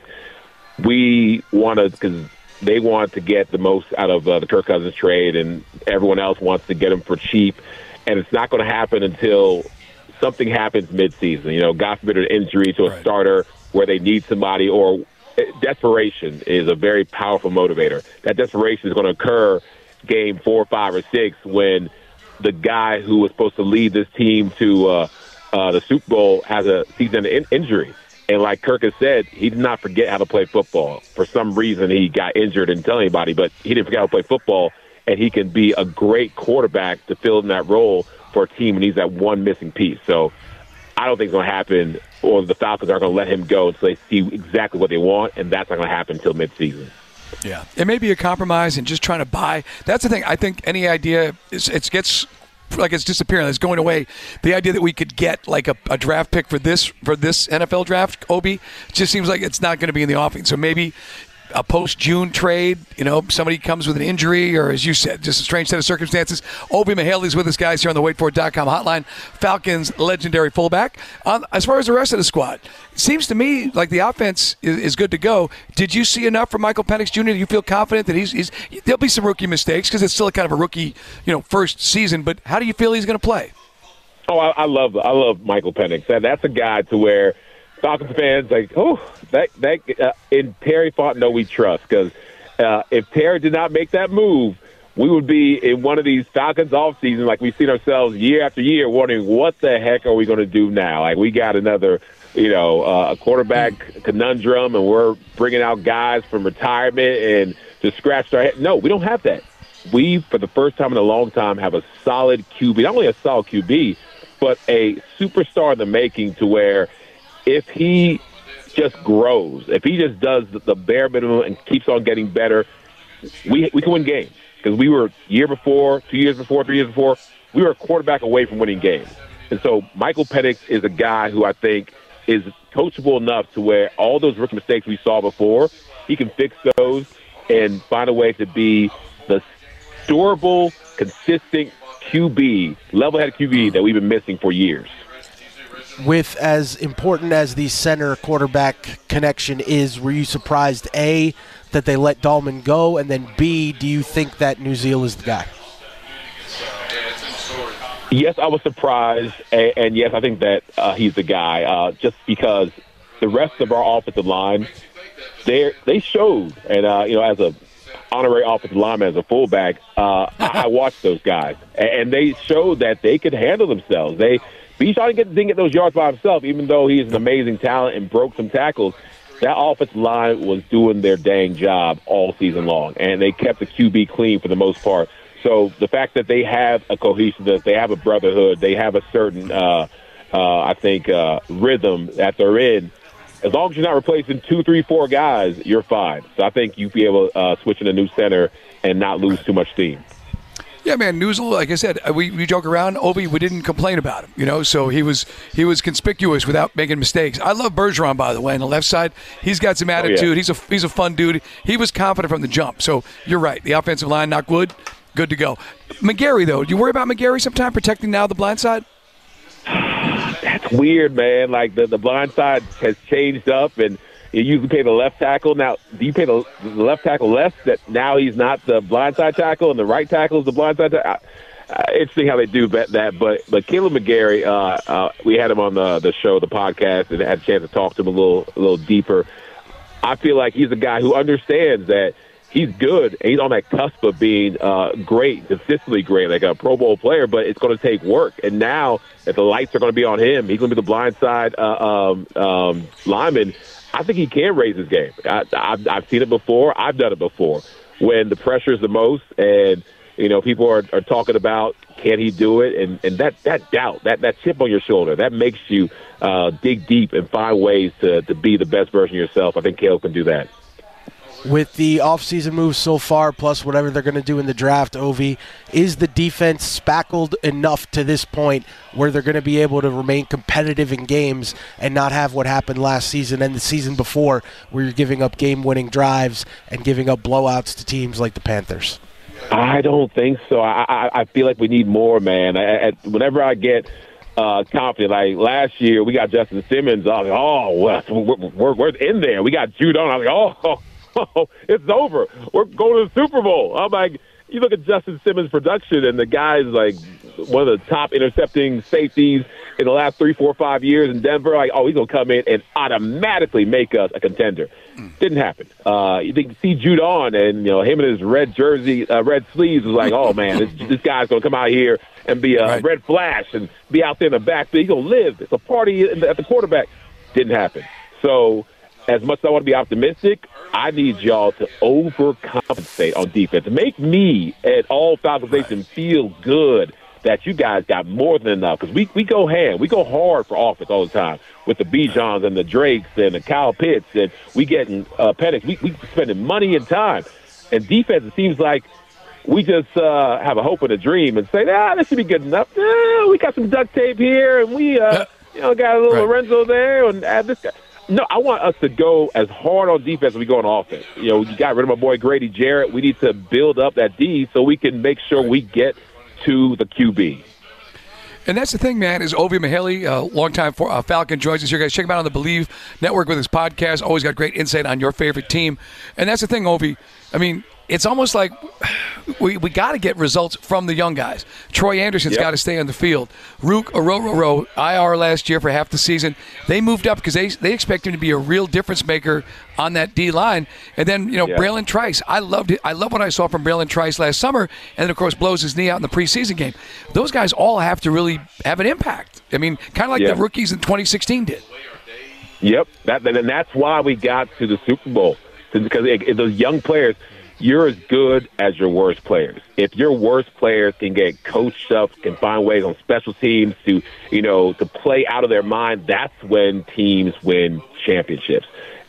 we want to, because they want to get the most out of uh, the Kirk Cousins trade, and everyone else wants to get him for cheap, and it's not going to happen until something happens midseason. You know, God forbid an injury to a right. starter where they need somebody, or desperation is a very powerful motivator. That desperation is going to occur game four, five, or six when the guy who was supposed to lead this team to uh, uh, the Super Bowl has a season in- injury. And like Kirk has said, he did not forget how to play football. For some reason, he got injured and didn't tell anybody, but he didn't forget how to play football, and he can be a great quarterback to fill in that role for a team, and he's that one missing piece. So I don't think it's going to happen, or the Falcons aren't going to let him go until they see exactly what they want, and that's not going to happen until midseason. Yeah, it may be a compromise and just trying to buy. That's the thing. I think any idea is it gets like it's disappearing, it's going away. The idea that we could get like a, a draft pick for this for this N F L draft, Obi, just seems like it's not going to be in the offing. So maybe a post-June trade, you know, somebody comes with an injury or, as you said, just a strange set of circumstances. Obi Mihaly's with us, guys, here on the wait for it dot com hotline. Falcons' legendary fullback. Um, as far as the rest of the squad, it seems to me like the offense is, is good to go. Did you see enough from Michael Penix Junior? Do you feel confident that he's, he's – there'll be some rookie mistakes because it's still a kind of a rookie, you know, first season. But how do you feel he's going to play? Oh, I, I love I love Michael Penix. That, that's a guy to where – Falcons fans like, oh, that that uh, in Terry Fontenot we trust, because uh, if Terry did not make that move, we would be in one of these Falcons off seasons like we've seen ourselves year after year, wondering what the heck are we going to do now? Like we got another, you know, uh, a quarterback conundrum, and we're bringing out guys from retirement and just scratched our head. No, we don't have that. We, for the first time in a long time, have a solid Q B. Not only a solid Q B, but a superstar in the making, to where if he just grows, if he just does the bare minimum and keeps on getting better, we we can win games because we were year before, two years before, three years before, we were a quarterback away from winning games. And so Michael Penix is a guy who I think is coachable enough to where all those rookie mistakes we saw before, he can fix those and find a way to be the durable, consistent Q B, level-headed Q B that we've been missing for years. With as important as the center quarterback connection is, were you surprised, A, that they let Dahlman go, and then B, do you think that Nuzil is the guy? Yes, I was surprised, and, and yes, I think that uh, he's the guy, uh, just because the rest of our offensive line, they they showed, and uh, you know, as a honorary offensive lineman, as a fullback, uh, I, I watched those guys, and, and they showed that they could handle themselves. They Bijan didn't get, didn't get those yards by himself, even though he's an amazing talent and broke some tackles. That offensive line was doing their dang job all season long, and they kept the Q B clean for the most part. So the fact that they have a cohesiveness, they have a brotherhood, they have a certain, uh, uh, I think, uh, rhythm that they're in, as long as you're not replacing two, three, four guys, you're fine. So I think you'll be able to uh, switch in a new center and not lose too much steam. Yeah, man, Nuzil, like I said, we, we joke around. Obi, we didn't complain about him, you know, so he was he was conspicuous without making mistakes. I love Bergeron, by the way, on the left side. He's got some attitude. Oh, yeah. He's a he's a fun dude. He was confident from the jump. So you're right. The offensive line, not good. Good to go. McGarry, though, do you worry about McGarry sometime protecting now the blind side? That's weird, man. Like, the, the blind side has changed up, and you usually pay the left tackle. Now, do you pay the, the left tackle less that now he's not the blind side tackle and the right tackle is the blind side tackle? Uh, interesting how they do that. But but Caleb McGarry, uh, uh, we had him on the, the show, the podcast, and had a chance to talk to him a little a little deeper. I feel like he's a guy who understands that he's good, and he's on that cusp of being uh, great, consistently great, like a Pro Bowl player, but it's going to take work. And now that the lights are going to be on him, he's going to be the blind side uh, um, um, lineman. I think he can raise his game. I, I've, I've seen it before. I've done it before. When the pressure is the most and, you know, people are, are talking about can he do it, and, and that, that doubt, that, that chip on your shoulder, that makes you uh, dig deep and find ways to, to be the best version of yourself. I think Caleb can do that. With the offseason moves so far, plus whatever they're going to do in the draft, Ovi, is the defense spackled enough to this point where they're going to be able to remain competitive in games and not have what happened last season and the season before, where you're giving up game-winning drives and giving up blowouts to teams like the Panthers? I don't think so. I, I, I feel like we need more, man. I, I, whenever I get uh, confident, like last year, we got Justin Simmons. I was like, oh, we're, we're, we're in there. We got Judon. I was like, oh. Oh, it's over. We're going to the Super Bowl. I'm like, you look at Justin Simmons' production, and the guy's like one of the top intercepting safeties in the last three, four, five years in Denver. Like, oh, he's going to come in and automatically make us a contender. Mm. Didn't happen. Uh, you think see Judon and, you know, him in his red jersey, uh, red sleeves was like, oh, man, this, this guy's going to come out here and be a right. red flash and be out there in the backfield. He's going to live. It's a party at the quarterback. Didn't happen. So, as much as I want to be optimistic, I need y'all to overcompensate on defense. Make me at all Falcons Nation right. feel good that you guys got more than enough. Because we, we go ham. We go hard for offense all the time with the Bijans and the Drakes and the Kyle Pitts. And we getting uh, Penix. We, we spending money and time. And defense, it seems like we just uh, have a hope and a dream and say, ah, this should be good enough. Eh, we got some duct tape here, and we uh, you know got a little right. Lorenzo there, and add this guy. No, I want us to go as hard on defense as we go on offense. You know, you got rid of my boy Grady Jarrett. We need to build up that D so we can make sure we get to the Q B. And that's the thing, man, is Ovi Mihaly, uh, longtime for, uh, Falcon, joins us here. Guys, check him out on the Believe Network with his podcast. Always got great insight on your favorite team. And that's the thing, Ovi. I mean, it's almost like we we got to get results from the young guys. Troy Anderson's yep. got to stay on the field. Rook Orororo, I R last year for half the season. They moved up because they they expect him to be a real difference maker on that D line. And then you know yeah. Braylon Trice, I loved it. I love what I saw from Braylon Trice last summer. And then of course blows his knee out in the preseason game. Those guys all have to really have an impact. I mean, kind of like yep. the rookies in twenty sixteen did. Yep, that and that's why we got to the Super Bowl, because it, it, those young players. You're as good as your worst players. If your worst players can get coached up, can find ways on special teams to, you know, to play out of their mind, that's when teams win championships.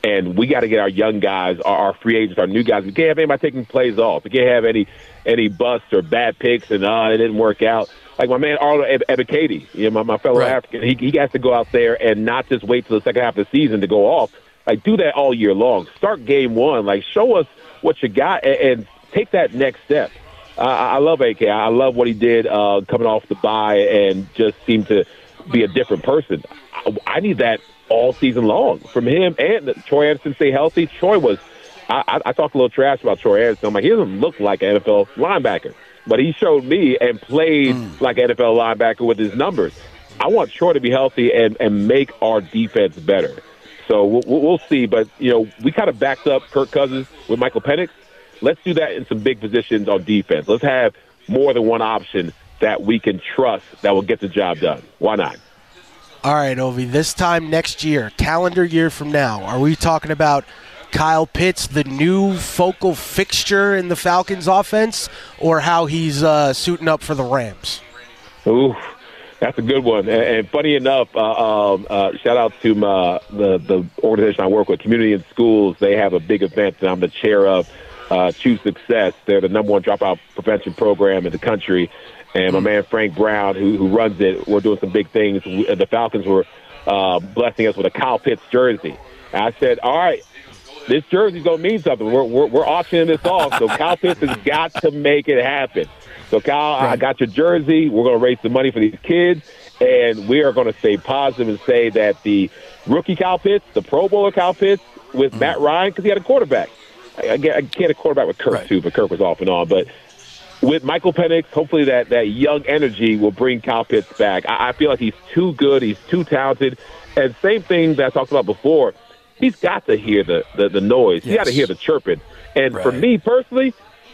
And we got to get our young guys, our, our free agents, our new guys. We can't have anybody taking plays off. We can't have any any busts or bad picks and, uh, it didn't work out. Like my man Arlo Ebiketie, you know, my, my fellow right. African, he, he has to go out there and not just wait till the second half of the season to go off. Like, do that all year long. Start game one. Like, show us what you got and, and take that next step. Uh, I love A K. I love what he did uh, coming off the bye and just seemed to be a different person. I, I need that all season long from him and Troy Anderson stay healthy. Troy was I, I, I talked a little trash about Troy Anderson. I'm like, he doesn't look like an N F L linebacker, but he showed me and played mm. like an N F L linebacker with his numbers. I want Troy to be healthy and, and make our defense better. So we'll, we'll see. But, you know, we kind of backed up Kirk Cousins with Michael Penix. Let's do that in some big positions on defense. Let's have more than one option that we can trust that will get the job done. Why not? All right, Ovi, this time next year, calendar year from now, are we talking about Kyle Pitts, the new focal fixture in the Falcons offense, or how he's uh, suiting up for the Rams? Ooh, that's a good one. And, and funny enough, uh, um, uh, shout out to my, the, the organization I work with, Community and Schools. They have a big event that I'm the chair of, uh, Choose Success. They're the number one dropout prevention program in the country. And my man Frank Brown, who, who runs it, we're doing some big things. The Falcons were uh, blessing us with a Kyle Pitts jersey. And I said, all right, this jersey's going to mean something. We're, we're, we're auctioning this off, so Kyle Pitts has got to make it happen. So, Kyle, right. I got your jersey. We're going to raise some money for these kids, and we are going to stay positive and say that the rookie Kyle Pitts, the Pro Bowler Kyle Pitts with mm-hmm. Matt Ryan, because he had a quarterback. I, I can't a quarterback with Kirk, right. too, but Kirk was off and on. But with Michael Penix, hopefully that, that young energy will bring Kyle Pitts back. I, I feel like he's too good. He's too talented. And same thing that I talked about before, he's got to hear the, the, the noise. Yes. He's got to hear the chirping. And right. for me personally,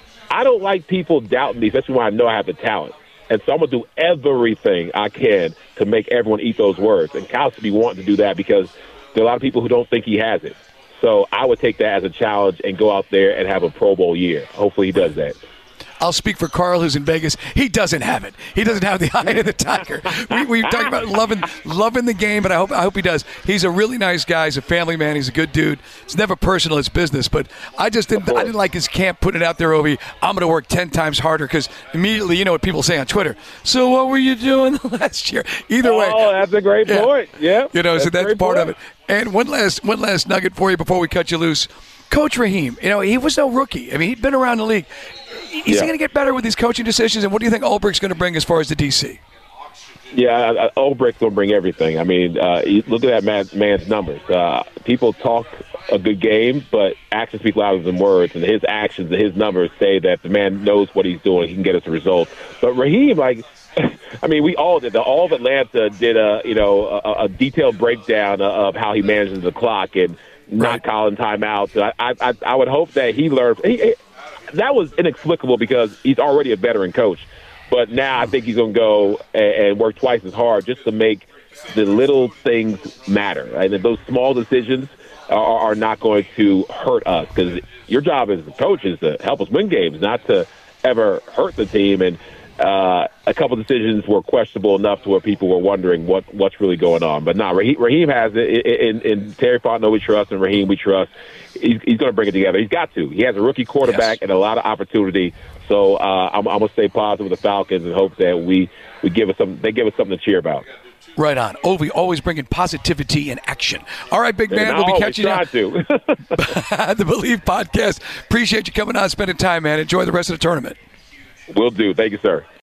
I don't like people doubting me, especially when I know I have the talent. And so I'm going to do everything I can to make everyone eat those words. And Kyle should be wanting to do that because there are a lot of people who don't think he has it. So I would take that as a challenge and go out there and have a Pro Bowl year. Hopefully he does that. I'll speak for Carl, who's in Vegas. He doesn't have it. He doesn't have the eye of the tiger. We, we talk about loving loving the game, but I hope I hope he does. He's a really nice guy. He's a family man. He's a good dude. It's never personal. It's business. But I just didn't I didn't like his camp putting it out there, Ovi. I'm going to work ten times harder because immediately, you know what people say on Twitter. So what were you doing last year? Either way. Oh, that's a great yeah. point. Yeah. You know, that's so that's part point. of it. And one last one last nugget for you before we cut you loose. Coach Raheem, you know, he was no rookie. I mean, he'd been around the league. Is yeah. he going to get better with these coaching decisions? And what do you think Ulbricht's going to bring as far as the D C? Yeah, Ulbricht's going to bring everything. I mean, uh, look at that man, man's numbers. Uh, people talk a good game, but actions speak louder than words. And his actions and his numbers say that the man knows what he's doing. He can get us a result. But Raheem, like, I mean, we all did. All of Atlanta did a, you know, a, a detailed breakdown of how he manages the clock and not calling timeouts. I, I, I would hope that he learns. He, he, that was inexplicable because he's already a veteran coach. But now I think he's going to go and, and work twice as hard just to make the little things matter. And those small decisions are, are not going to hurt us because your job as a coach is to help us win games, not to ever hurt the team. And uh, a couple decisions were questionable enough to where people were wondering what, what's really going on. But nah, Raheem, Raheem has it. In, in Terry Fontenot we trust, and Raheem we trust. He's, he's going to bring it together. He's got to. He has a rookie quarterback yes. and a lot of opportunity. So uh, I'm, I'm going to stay positive with the Falcons and hope that we, we give us some. They give us something to cheer about. Right on. Ovi, always bringing positivity and action. All right, big man, and we'll be catching you. To. The Believe Podcast. Appreciate you coming on, spending time, man. Enjoy the rest of the tournament. Will do. Thank you, sir.